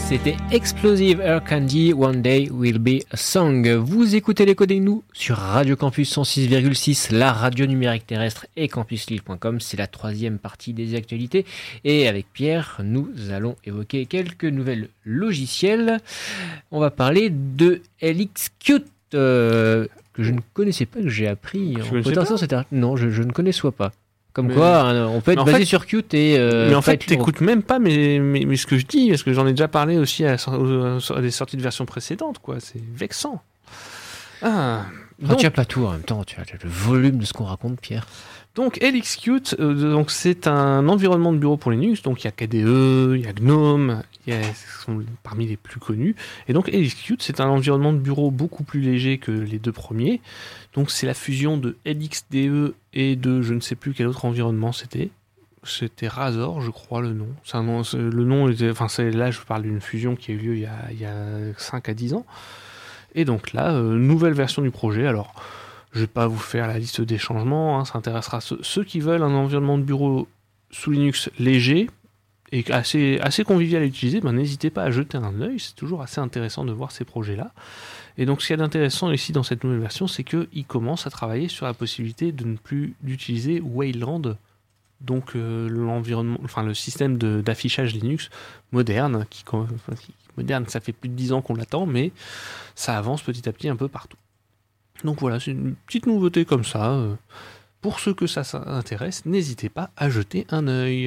C'était Explosive Air Candy, One Day Will Be a Song. Vous écoutez les Codez-nous sur Radio Campus cent six virgule six, la radio numérique terrestre et campus lille point com. C'est la troisième partie des actualités. Et avec Pierre, nous allons évoquer quelques nouvelles logiciels. On va parler de L X Qt, euh, que je ne connaissais pas, que j'ai appris. Tu en potassant, pas c'était... Non, je, je ne connaissais pas. Comme mais quoi, hein, on peut être en basé fait, sur Qt et... Euh, mais en fait, être t'écoutes même pas mes, mes, mes, ce que je dis, parce que j'en ai déjà parlé aussi à, à des sorties de versions précédentes, quoi. C'est vexant. Ah, donc, donc, tu n'as pas tout en même temps, tu as le volume de ce qu'on raconte, Pierre. donc L X Qt, euh, donc c'est un environnement de bureau pour Linux, donc il y a K D E, il y a GNOME, il y a, ce sont parmi les plus connus, et donc L X Qt, c'est un environnement de bureau beaucoup plus léger que les deux premiers, donc c'est la fusion de L X D E et de je ne sais plus quel autre environnement c'était, c'était Razor, je crois, le nom. C'est un nom c'est, le nom, était, enfin c'est, là je parle d'une fusion qui a eu lieu il y a, il y a cinq à dix ans, et donc là, euh, nouvelle version du projet, alors... Je vais pas vous faire la liste des changements, hein, ça intéressera ceux, ceux qui veulent un environnement de bureau sous Linux léger et assez, assez convivial à utiliser, ben, n'hésitez pas à jeter un œil, c'est toujours assez intéressant de voir ces projets-là. Et donc ce qu'il y a d'intéressant ici dans cette nouvelle version, c'est qu'ils commencent à travailler sur la possibilité de ne plus d'utiliser Wayland, donc euh, l'environnement, enfin le système de, d'affichage Linux moderne, qui, enfin, qui moderne, ça fait plus de dix ans qu'on l'attend, mais ça avance petit à petit un peu partout. Donc voilà, c'est une petite nouveauté comme ça. Pour ceux que ça intéresse, n'hésitez pas à jeter un œil.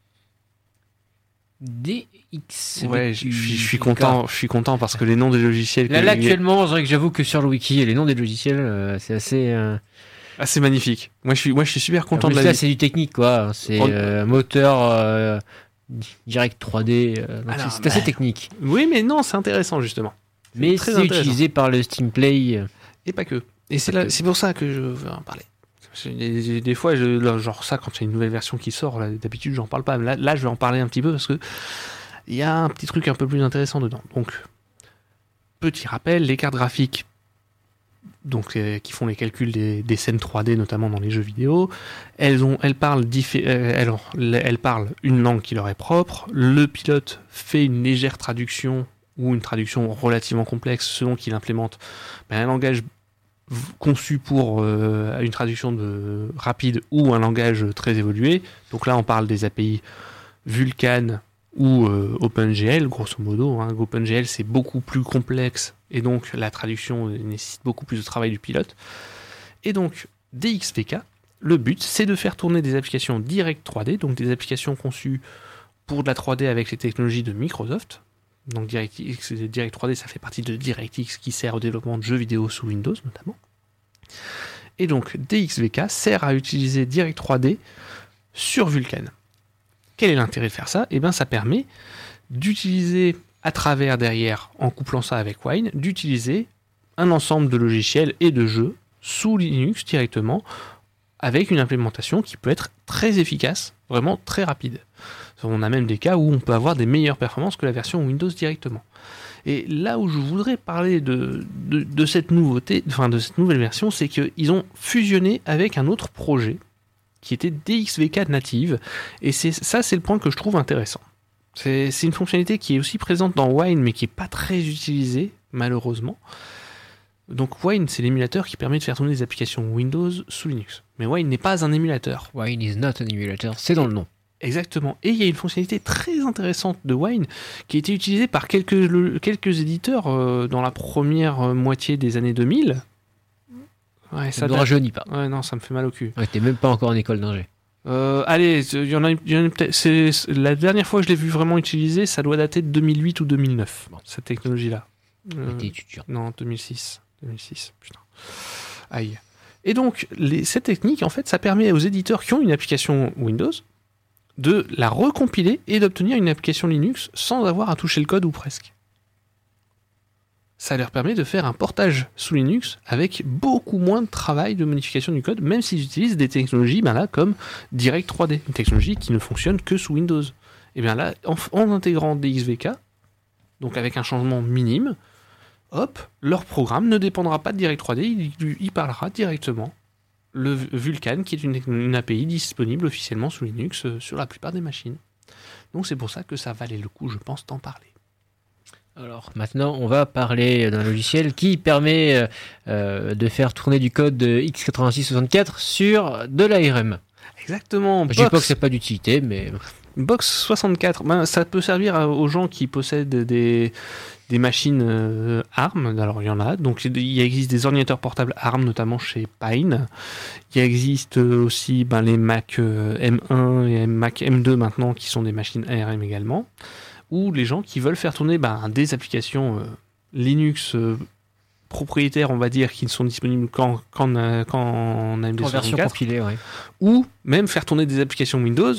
D X. Ouais, je suis, je suis content, je suis content parce que les noms des logiciels. Là, que là actuellement, c'est vrai que j'avoue que sur le wiki, les noms des logiciels, euh, c'est assez. Euh... Ah, c'est magnifique. Moi, je suis, moi, je suis super content de la. Là, vie. c'est du technique, quoi. C'est On... euh, moteur euh, direct trois D. Euh, donc Alors, c'est, c'est bah... assez technique. Oui, mais non, c'est intéressant justement. C'est mais c'est utilisé par le Steam Play. Et pas que. Et c'est, là, c'est pour ça que je veux en parler. Des, des fois, je, genre ça, quand il y a une nouvelle version qui sort, là, d'habitude, j'en parle pas. Là, là, je vais en parler un petit peu parce que il y a un petit truc un peu plus intéressant dedans. Donc, petit rappel, les cartes graphiques, donc euh, qui font les calculs des, des scènes trois D, notamment dans les jeux vidéo, elles ont, elles parlent, diffé- euh, elles, elles parlent une langue qui leur est propre. Le pilote fait une légère traduction ou une traduction relativement complexe selon qu'il implémente ben, un langage conçu pour euh, une traduction de, rapide ou un langage très évolué. Donc là, on parle des A P I Vulkan ou euh, OpenGL, grosso modo. Hein. OpenGL, c'est beaucoup plus complexe et donc la traduction nécessite beaucoup plus de travail du pilote. Et donc, D X V K, le but, c'est de faire tourner des applications Direct trois D, donc des applications conçues pour de la trois D avec les technologies de Microsoft. Donc DirectX, Direct trois D, ça fait partie de DirectX qui sert au développement de jeux vidéo sous Windows notamment. Et donc D X V K sert à utiliser Direct trois D sur Vulkan. Quel est l'intérêt de faire ça ? Eh bien, ça permet d'utiliser à travers derrière, en couplant ça avec Wine, d'utiliser un ensemble de logiciels et de jeux sous Linux directement avec une implémentation qui peut être très efficace, vraiment très rapide. On a même des cas où on peut avoir des meilleures performances que la version Windows directement. Et là où je voudrais parler de, de, de cette nouveauté, enfin de cette nouvelle version, c'est qu'ils ont fusionné avec un autre projet qui était D X V K native. Et c'est, ça, c'est le point que je trouve intéressant. C'est, c'est une fonctionnalité qui est aussi présente dans Wine, mais qui n'est pas très utilisée, malheureusement. Donc Wine, c'est l'émulateur qui permet de faire tourner des applications Windows sous Linux. Mais Wine n'est pas un émulateur. Wine is not an emulator, c'est dans le nom. Exactement. Et il y a une fonctionnalité très intéressante de Wine qui a été utilisée par quelques, le, quelques éditeurs euh, dans la première euh, moitié des années deux mille. Ouais, ça ne nous rajeunit pas. Ouais, non, ça me fait mal au cul. Ouais, t'es même pas encore en école d'ingé. Euh, allez, il y en a, il y en a peut-être. C'est, c'est, la dernière fois que je l'ai vu vraiment utilisé, ça doit dater de deux mille huit ou deux mille neuf, bon. Cette technologie-là. Euh, t'es étudiant. Non, deux mille six. deux mille six, putain. Aïe. Et donc, les, cette technique, en fait, ça permet aux éditeurs qui ont une application Windows de la recompiler et d'obtenir une application Linux sans avoir à toucher le code ou presque. Ça leur permet de faire un portage sous Linux avec beaucoup moins de travail de modification du code, même s'ils utilisent des technologies ben là, comme Direct trois D, une technologie qui ne fonctionne que sous Windows. Et bien là, en, en intégrant D X V K, donc avec un changement minime, hop, leur programme ne dépendra pas de Direct trois D, il, il parlera directement le Vulkan, qui est une, une A P I disponible officiellement sous Linux euh, sur la plupart des machines. Donc c'est pour ça que ça valait le coup, je pense, d'en parler. Alors maintenant, on va parler d'un logiciel qui permet euh, euh, de faire tourner du code x quatre-vingt-six soixante-quatre sur de l'A R M. Exactement. Je dis pas que Box, c'est pas d'utilité, mais Box soixante-quatre, ben, ça peut servir à- aux gens qui possèdent des, des machines euh, A R M. Alors il y en a. Donc il existe des ordinateurs portables A R M, notamment chez Pine. Il existe aussi ben, les Mac euh, M un et Mac M deux maintenant, qui sont des machines A R M également. Ou les gens qui veulent faire tourner ben, des applications euh, Linux euh, propriétaires, on va dire, qui ne sont disponibles qu'en, qu'en, euh, qu'en A M D en version soixante-quatre, compilée, ouais. ou même faire tourner des applications Windows,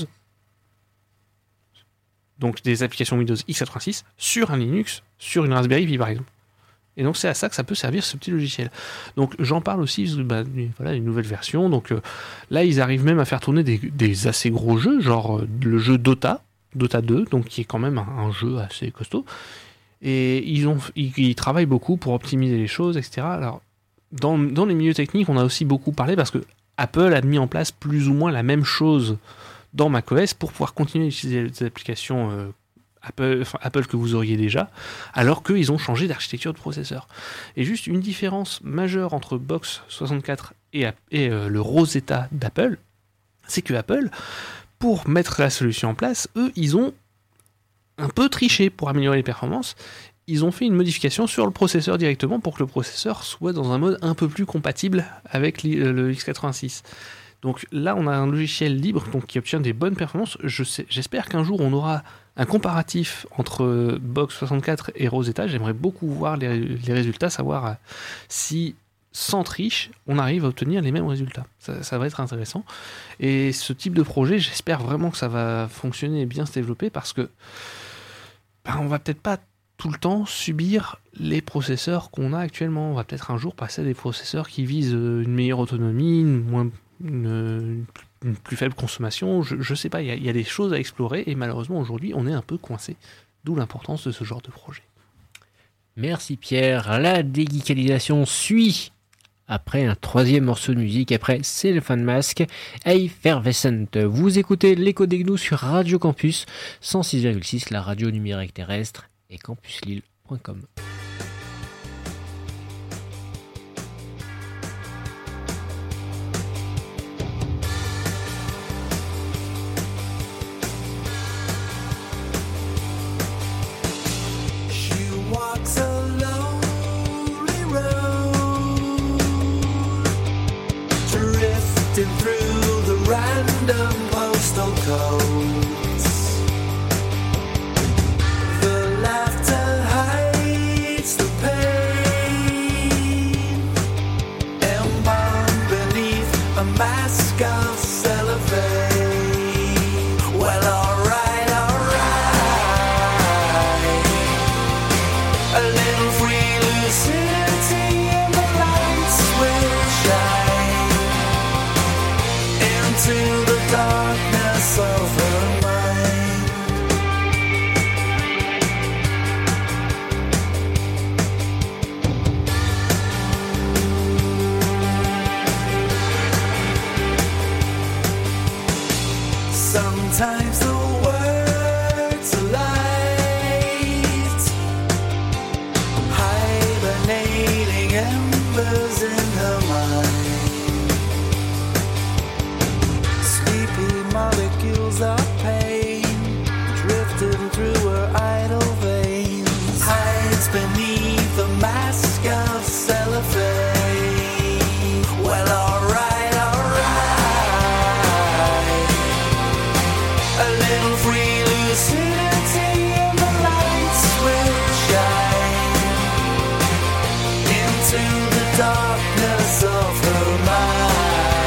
donc des applications Windows x quatre-vingt-six, sur un Linux, sur une Raspberry Pi par exemple. Et donc c'est à ça que ça peut servir ce petit logiciel. Donc j'en parle aussi, bah, voilà, une nouvelle version. Donc euh, là ils arrivent même à faire tourner des, des assez gros jeux, genre euh, le jeu Dota, Dota deux, donc qui est quand même un, un jeu assez costaud. Et ils, ont, ils, ils travaillent beaucoup pour optimiser les choses, et cetera. Alors dans, dans les milieux techniques, on a aussi beaucoup parlé parce que Apple a mis en place plus ou moins la même chose dans macOS pour pouvoir continuer à utiliser les applications euh, Apple, enfin, Apple que vous auriez déjà, alors qu'ils ont changé d'architecture de processeur. Et juste une différence majeure entre Box soixante-quatre et, et euh, le Rosetta d'Apple, c'est que Apple, pour mettre la solution en place, eux, ils ont un peu triché pour améliorer les performances. Ils ont fait une modification sur le processeur directement pour que le processeur soit dans un mode un peu plus compatible avec le x quatre-vingt-six. Donc là, on a un logiciel libre donc, qui obtient des bonnes performances. Je sais, j'espère qu'un jour, on aura un comparatif entre Box soixante-quatre et Rosetta. J'aimerais beaucoup voir les, les résultats, savoir si, sans triche, on arrive à obtenir les mêmes résultats. Ça, ça va être intéressant. Et ce type de projet, j'espère vraiment que ça va fonctionner et bien se développer parce que ben, on va peut-être pas tout le temps subir les processeurs qu'on a actuellement. On va peut-être un jour passer à des processeurs qui visent une meilleure autonomie, une moins... Une, une plus faible consommation, je, je sais pas, il y, y a des choses à explorer et malheureusement aujourd'hui on est un peu coincé, d'où l'importance de ce genre de projet. Merci Pierre. La déguicalisation suit après un troisième morceau de musique, après Cellophane Mask, Effervescent. Vous écoutez l'écho des gnous sur Radio Campus cent six virgule six, la radio numérique terrestre, et campus lille point com. Through the random postal codes, the laughter hides the pain, embalmed beneath a mask of cellophane. Well, alright, alright, a little free lucidity and the lights will shine into the darkness of her mind. Sometimes the words are light, hibernating embers in her mind. Molecules of pain drifting through her idle veins, hides beneath the mask of cellophane. Well, alright, alright, a little free lucidity and the lights will shine into the darkness of her mind.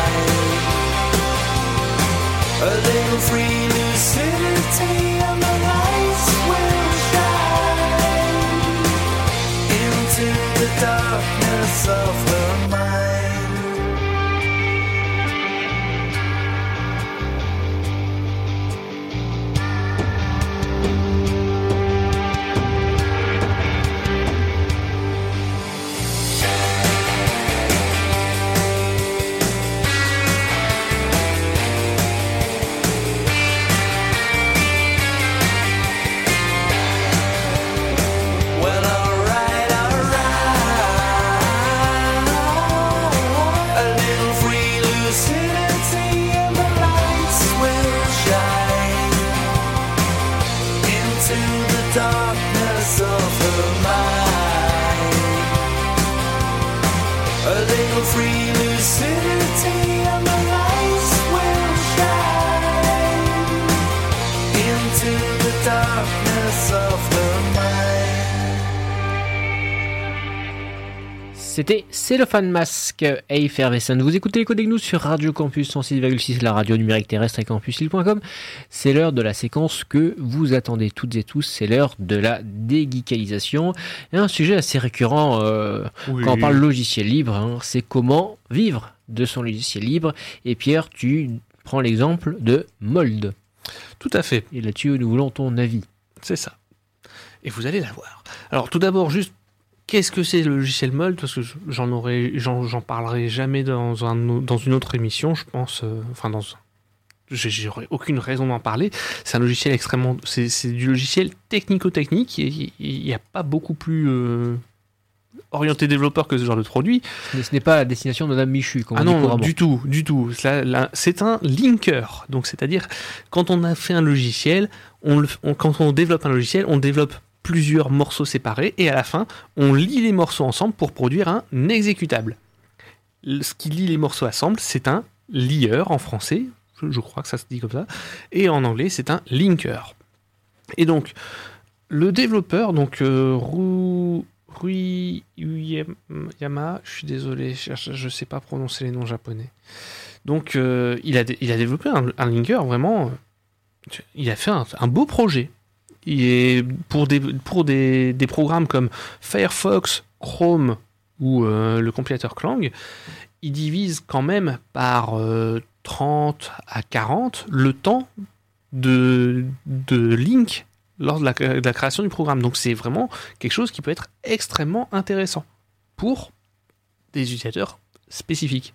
A little free lucidity and the lights will shine into the darkness of her mind. C'était Cellophane Mask et Effervescent. Vous écoutez les Codes Gnous sur Radio Campus cent six virgule six, la radio numérique terrestre et campus lille point com. C'est l'heure de la séquence que vous attendez toutes et tous. C'est l'heure de la dégeekalisation. Et un sujet assez récurrent euh, Oui. quand on parle logiciel libre, hein, c'est comment vivre de son logiciel libre. Et Pierre, tu prends l'exemple de Mold. Tout à fait, Et là-dessus, nous voulons ton avis. c'est ça. Et vous allez la voir. Alors tout d'abord, juste, qu'est-ce que c'est le logiciel Mold? Parce que j'en aurais, j'en, j'en parlerai jamais dans, un, dans une autre émission, je pense. Euh, enfin, dans, j'ai- j'aurais aucune raison d'en parler. C'est un logiciel extrêmement, c'est, c'est du logiciel technico-technique. Et il n'y a pas beaucoup plus euh, orienté développeur que ce genre de produit. Mais ce n'est pas la destination de Madame Michu, comme Ah on dit non, couramment. du tout, du tout. Là, là, c'est un linker. Donc, c'est-à-dire, quand on a fait un logiciel, on le- on- quand on développe un logiciel, on développe plusieurs morceaux séparés et à la fin, on lie les morceaux ensemble pour produire un exécutable. Le- Ce qui lie les morceaux ensemble, c'est un lieur en français, je, je crois que ça se dit comme ça, et en anglais, c'est un linker. Et donc, le développeur, donc euh, Ru- Rui Yama, je suis désolé, je ne sais pas prononcer les noms japonais. Donc, euh, il, a, dé- il a développé un, un linker vraiment. euh, Il a fait un, un beau projet. Il est, pour des, pour des, des programmes comme Firefox, Chrome ou euh, le compilateur Clang, il divise quand même par euh, trente à quarante le temps de, de link lors de la, de la création du programme. Donc c'est vraiment quelque chose qui peut être extrêmement intéressant pour des utilisateurs spécifiques.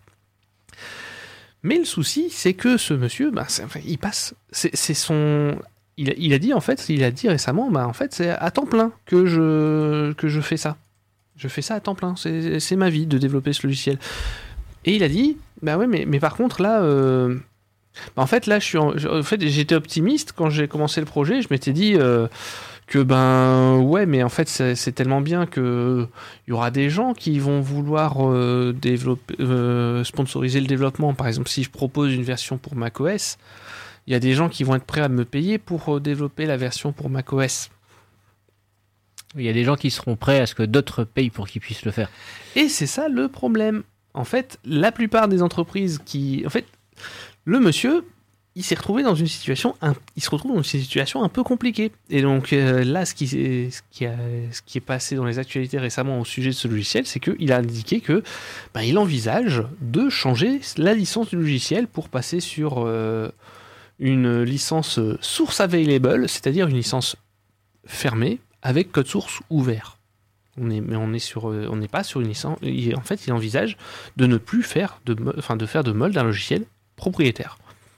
Mais le souci, c'est que ce monsieur, bah, c'est- enfin, il passe, c'est c'est son, il a, il a dit en fait, il a dit récemment, bah en fait c'est à temps plein que je que je fais ça. Je fais ça à temps plein. C'est c'est ma vie de développer ce logiciel. Et il a dit, bah ouais, mais mais par contre là. Euh, Bah, en fait, là, je suis en, je- en fait, j'étais optimiste quand j'ai commencé le projet. Je m'étais dit euh, que ben ouais, mais en fait, c'est c'est tellement bien que il y aura des gens qui vont vouloir euh, développer, euh, sponsoriser le développement. Par exemple, si je propose une version pour macOS, il y a des gens qui vont être prêts à me payer pour euh, développer la version pour macOS. Il y a des gens qui seront prêts à ce que d'autres payent pour qu'ils puissent le faire. Et c'est ça le problème. En fait, la plupart des entreprises qui, en fait, le monsieur, il s'est retrouvé dans une situation, un- il se retrouve dans une situation un peu compliquée. Et donc euh, là, ce qui, est- ce, qui a- ce qui est passé dans les actualités récemment au sujet de ce logiciel, c'est qu'il a indiqué que, ben, il envisage de changer la licence du logiciel pour passer sur euh, une licence source available, c'est-à-dire une licence fermée avec code source ouvert. On est, mais on est sur, euh, on n'est pas sur une licence. il- En fait, il envisage de ne plus faire de, mo- enfin, de faire de Mold un logiciel propriétaire.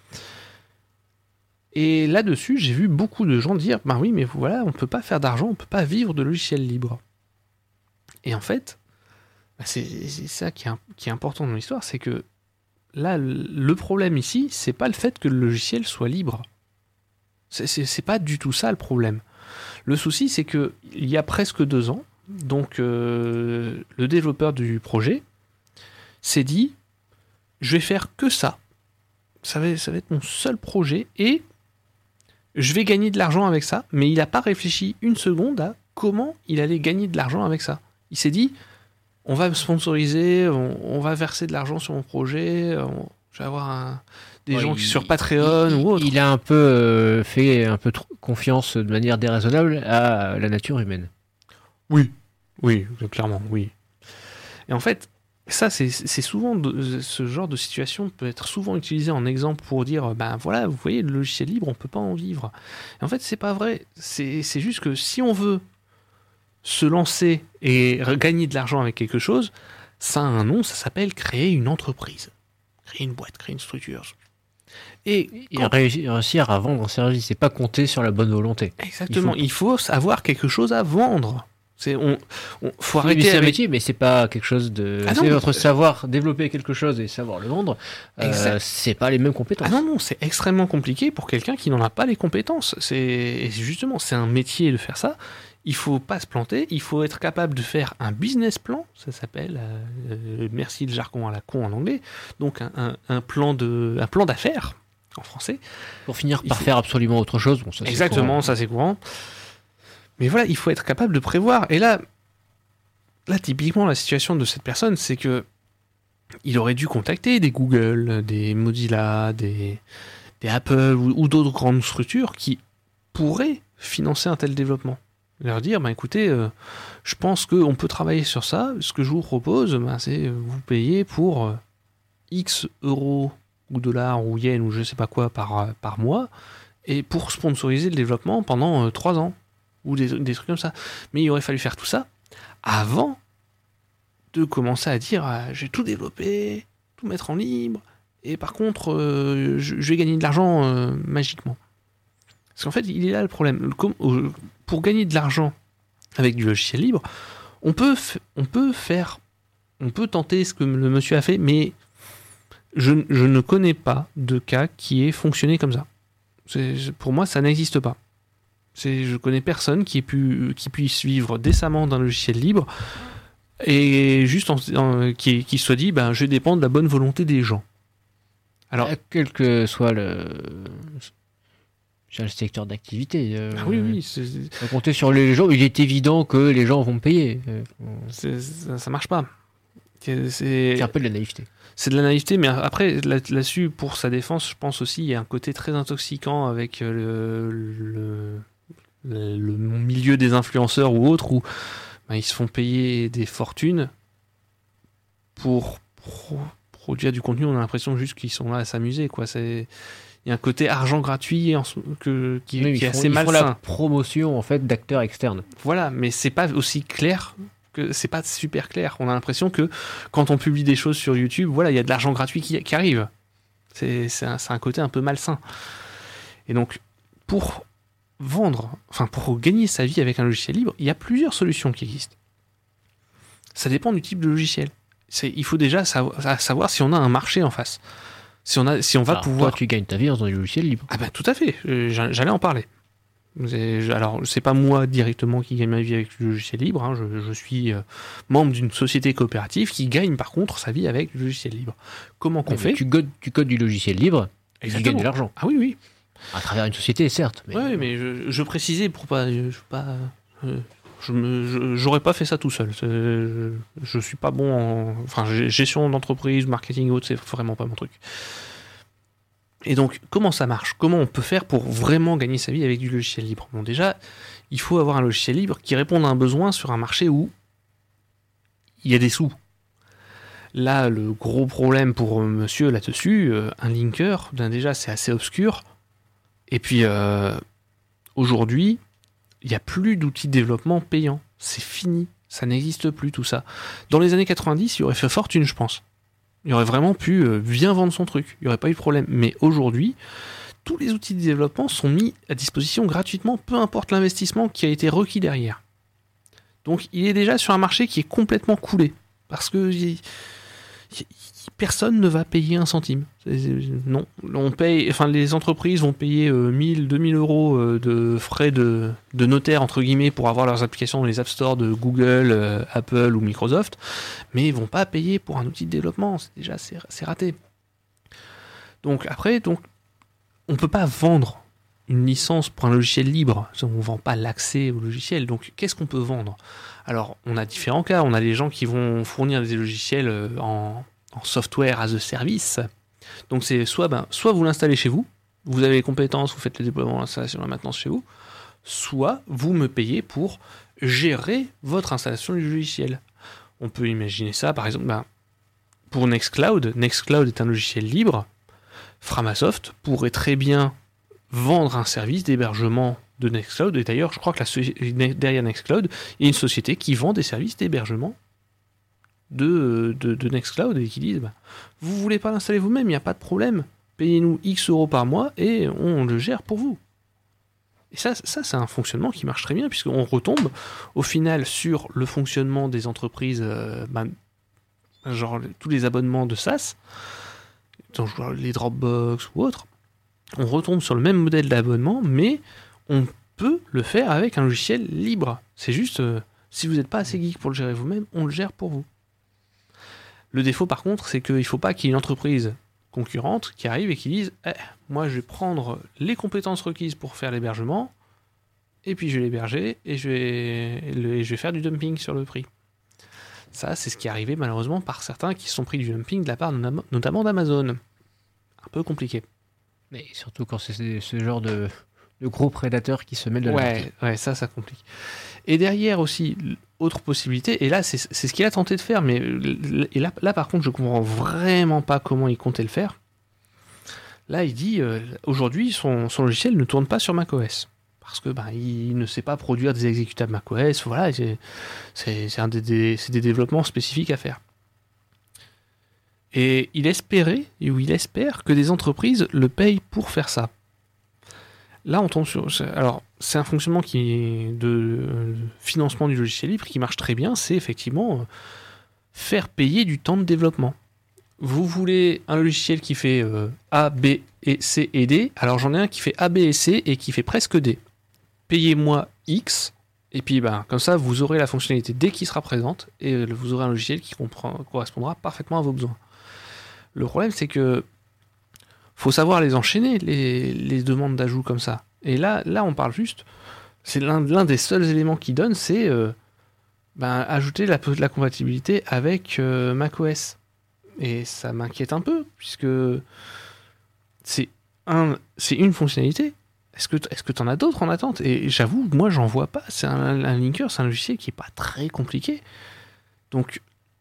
Et là-dessus, j'ai vu beaucoup de gens dire, bah oui, mais voilà, on peut pas faire d'argent, on peut pas vivre de logiciels libres. Et en fait, bah, c'est c'est ça qui est, im- qui est important dans l'histoire, c'est que là, le problème ici, c'est pas le fait que le logiciel soit libre. C'est- C'est c'est pas du tout ça le problème. Le souci, c'est que il y a presque deux ans, donc euh, le développeur du projet s'est dit, je vais faire que ça. Ça va, ça va être mon seul projet et je vais gagner de l'argent avec ça, mais il n'a pas réfléchi une seconde à comment il allait gagner de l'argent avec ça. Il s'est dit, on va me sponsoriser, on, on va verser de l'argent sur mon projet, on- je vais avoir un- des Ouais, gens il- qui sur Patreon il, ou autre. Il a un peu euh, fait un peu trop confiance de manière déraisonnable à la nature humaine. Oui, oui, clairement, oui. Et en fait, ça, c'est c'est souvent de- ce genre de situation peut être souvent utilisé en exemple pour dire, ben voilà, vous voyez, le logiciel libre, on peut pas en vivre. Et en fait, c'est pas vrai. C'est c'est juste que si on veut se lancer et re- gagner de l'argent avec quelque chose, ça a un nom, ça s'appelle créer une entreprise, créer une boîte, créer une structure. Et Et quand- réussir réussir à vendre un service, c'est pas compter sur la bonne volonté. exactement, il faut avoir quelque chose à vendre. C'est on, on faut Oui, mais arrêter c'est un avec- métier, mais c'est pas quelque chose de. Ah non, c'est notre euh, savoir développer quelque chose et savoir le vendre. euh, Exact. c'est pas les mêmes compétences. Ah non, non, c'est extrêmement compliqué pour quelqu'un qui n'en a pas les compétences. C'est et justement, c'est un métier de faire ça. Il faut pas se planter, il faut être capable de faire un business plan, ça s'appelle, euh, euh, merci le jargon à la con en anglais, donc un, un- un plan de, un plan d'affaires en français. Pour finir Il par faut- faire absolument autre chose. Bon, ça, c'est Exactement, courant. ça c'est courant. Mais voilà, il faut être capable de prévoir. Et là, là, typiquement, la situation de cette personne, c'est que il aurait dû contacter des Google, des Mozilla, des, des Apple ou, ou d'autres grandes structures qui pourraient financer un tel développement. Leur dire, bah, écoutez, euh, je pense qu'on peut travailler sur ça. Ce que je vous propose, bah, c'est vous payer pour euh, X euros ou dollars ou yens ou je sais pas quoi par, par mois et pour sponsoriser le développement pendant euh, trois ans ou des, des trucs comme ça. Mais il aurait fallu faire tout ça avant de commencer à dire ah, j'ai tout développé, tout mettre en libre, et par contre, euh, je, je vais gagner de l'argent euh, magiquement. Parce qu'en fait, il est là le problème. Le, pour gagner de l'argent avec du logiciel libre, on peut, f- on peut faire, on peut tenter ce que le monsieur a fait, mais je, je ne connais pas de cas qui ait fonctionné comme ça. C'est, pour moi, ça n'existe pas. C'est, je connais personne qui ait pu, qui puisse vivre décemment d'un logiciel libre et juste en, en, qui, qui soit dit ben, je dépends de la bonne volonté des gens. Alors, quel que soit le, le secteur d'activité, euh, ah oui, oui, c'est, on compter sur les gens, il est évident que les gens vont payer. C'est, ça, ça marche pas. C'est, c'est un peu de la naïveté. C'est de la naïveté, mais après, là, là-dessus, pour sa défense, je pense aussi il y a un côté très intoxicant avec le, le, le, le milieu des influenceurs ou autres, où ben, ils se font payer des fortunes pour pro- produire du contenu. On a l'impression juste qu'ils sont là à s'amuser, quoi. C'est, il y a un côté argent gratuit en, que, qui, oui, qui est font, assez ils malsain. Ils font la promotion en fait d'acteurs externes. Voilà, mais c'est pas aussi clair. Que c'est pas super clair. On a l'impression que quand on publie des choses sur YouTube, voilà, il y a de l'argent gratuit qui, qui arrive. C'est, c'est, un, c'est un côté un peu malsain. Et donc, pour vendre, enfin pour gagner sa vie avec un logiciel libre, il y a plusieurs solutions qui existent. Ça dépend du type de logiciel. C'est, il faut déjà savoir, savoir si on a un marché en face. Si on a, si on va Alors, pouvoir. Toi, tu gagnes ta vie dans un logiciel libre. Ah ben tout à fait. J'allais en parler. Alors, c'est pas moi directement qui gagne ma vie avec le logiciel libre, hein. je, je suis euh, membre d'une société coopérative qui gagne par contre sa vie avec le logiciel libre. Comment qu'on Mais fait tu codes, tu codes du logiciel libre et tu gagnes de l'argent. Ah oui, oui. À travers une société, certes. Mais... Oui, mais je, je précisais pour pas. Je, pas euh, je me, je, j'aurais pas fait ça tout seul. C'est, je, je suis pas bon en. Enfin, gestion d'entreprise, marketing et autres, c'est vraiment pas mon truc. Et donc, comment ça marche ? Comment on peut faire pour vraiment gagner sa vie avec du logiciel libre ? Bon, déjà, il faut avoir un logiciel libre qui réponde à un besoin sur un marché où il y a des sous. Là, le gros problème pour monsieur là-dessus, euh, un linker, ben déjà, c'est assez obscur. Et puis, euh, aujourd'hui, il n'y a plus d'outils de développement payants. C'est fini. Ça n'existe plus, tout ça. Dans les années quatre-vingt-dix, il aurait fait fortune, je pense. Il aurait vraiment pu euh, bien vendre son truc. Il n'y aurait pas eu de problème. Mais aujourd'hui, tous les outils de développement sont mis à disposition gratuitement, peu importe l'investissement qui a été requis derrière. Donc il est déjà sur un marché qui est complètement coulé. Parce que y, y, personne ne va payer un centime. C'est, c'est, non. On paye, enfin, les entreprises vont payer euh, mille, deux mille euros euh, de frais de, de notaire, entre guillemets, pour avoir leurs applications dans les App Store de Google, euh, Apple ou Microsoft, mais ils vont pas payer pour un outil de développement. C'est déjà c'est, c'est raté. Donc après, donc, on peut pas vendre une licence pour un logiciel libre. On ne vend pas l'accès au logiciel. Donc qu'est-ce qu'on peut vendre ? Alors, on a différents cas. On a des gens qui vont fournir des logiciels en, en software as a service. Donc c'est soit, ben, soit vous l'installez chez vous, vous avez les compétences, vous faites le déploiement, l'installation, la maintenance chez vous, soit vous me payez pour gérer votre installation du logiciel. On peut imaginer ça, par exemple, ben, pour Nextcloud. Nextcloud est un logiciel libre. Framasoft pourrait très bien vendre un service d'hébergement de Nextcloud. Et d'ailleurs, je crois que la, derrière Nextcloud, il y a une société qui vend des services d'hébergement de, de, de Nextcloud et qui disent bah, vous voulez pas l'installer vous-même, il n'y a pas de problème. Payez-nous X euros par mois et on le gère pour vous. Et ça, ça, c'est un fonctionnement qui marche très bien puisqu'on retombe au final sur le fonctionnement des entreprises, euh, bah, genre tous les abonnements de SaaS, genre les Dropbox ou autres. On retombe sur le même modèle d'abonnement, mais on peut le faire avec un logiciel libre. C'est juste, euh, si vous n'êtes pas assez geek pour le gérer vous-même, on le gère pour vous. Le défaut, par contre, c'est qu'il ne faut pas qu'il y ait une entreprise concurrente qui arrive et qui dise eh, « Moi, je vais prendre les compétences requises pour faire l'hébergement, et puis je vais l'héberger, et je vais, et je vais faire du dumping sur le prix. » Ça, c'est ce qui est arrivé malheureusement par certains qui se sont pris du dumping de la part notam- notamment d'Amazon. Un peu compliqué. Mais surtout quand c'est ce- ce genre de, de gros prédateurs qui se mêlent de la Ouais, ouais, ça, ça complique. Et derrière aussi, l- autre possibilité, et là, c'est c'est ce qu'il a tenté de faire, mais l- et là, là, par contre, je comprends vraiment pas comment il comptait le faire. Là, il dit, euh, aujourd'hui, son, son logiciel ne tourne pas sur macOS. Parce que ben, il ne sait pas produire des exécutables macOS, voilà, c'est c'est- c'est un des, des- c'est des développements spécifiques à faire. Et il espérait, ou il espère, que des entreprises le payent pour faire ça. Là, on tombe sur. c'est- Alors, c'est un fonctionnement qui est de euh, financement du logiciel libre qui marche très bien. C'est effectivement euh, faire payer du temps de développement. Vous voulez un logiciel qui fait euh, A, B, et C et D. Alors, j'en ai un qui fait A, B et C et qui fait presque D. Payez-moi X. Et puis, ben, comme ça, vous aurez la fonctionnalité D qui sera présente et euh, vous aurez un logiciel qui comprend- correspondra parfaitement à vos besoins. Le problème, c'est que faut savoir les enchaîner, les, les demandes d'ajout comme ça. Et là, là, on parle juste. C'est l'un, l'un des seuls éléments qu'il donne, c'est euh, ben, ajouter la, la compatibilité avec euh, macOS. Et ça m'inquiète un peu, puisque c'est, un, c'est une fonctionnalité. Est-ce que est-ce que t'en as d'autres en attente? Et j'avoue, moi, j'en vois pas. C'est un, un linker, c'est un logiciel qui est pas très compliqué. Donc,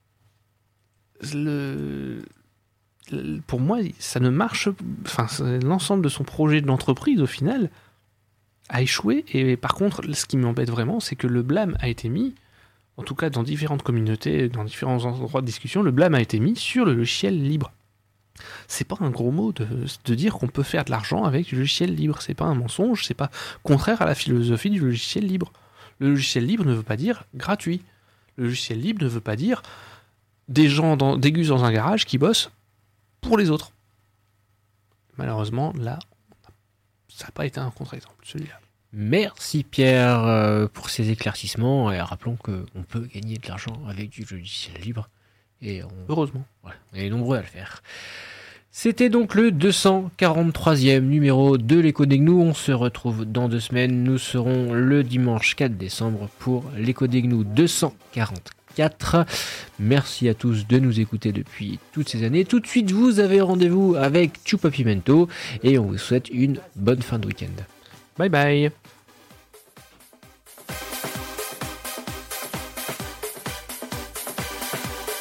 le pour moi, ça ne marche. Enfin, l'ensemble de son projet de l'entreprise, au final, a échoué. Et par contre, ce qui m'embête vraiment, c'est que le blâme a été mis, en tout cas dans différentes communautés, dans différents endroits de discussion, le blâme a été mis sur le logiciel libre. C'est pas un gros mot de, de dire qu'on peut faire de l'argent avec du logiciel libre. C'est pas un mensonge, c'est pas contraire à la philosophie du logiciel libre. Le logiciel libre ne veut pas dire gratuit. Le logiciel libre ne veut pas dire des gens dans, des gus dans un garage qui bossent pour les autres. Malheureusement, là, ça n'a pas été un contre-exemple, celui-là. Merci Pierre euh, pour ces éclaircissements. Et rappelons qu'on peut gagner de l'argent avec du logiciel libre. Et on, Heureusement. voilà, on est nombreux à le faire. C'était donc le deux cent quarante-troisième numéro de l'Écho des Gnous. On se retrouve dans deux semaines. Nous serons le dimanche quatre décembre pour l'Écho des Gnous deux cent quarante-quatre. Merci à tous de nous écouter depuis toutes ces années. Tout de suite, vous avez rendez-vous avec Chupa Pimento et on vous souhaite une bonne fin de week-end. Bye bye.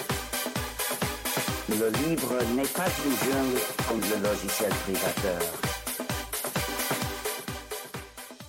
Le livre n'est pas une jungle comme le logiciel privateur.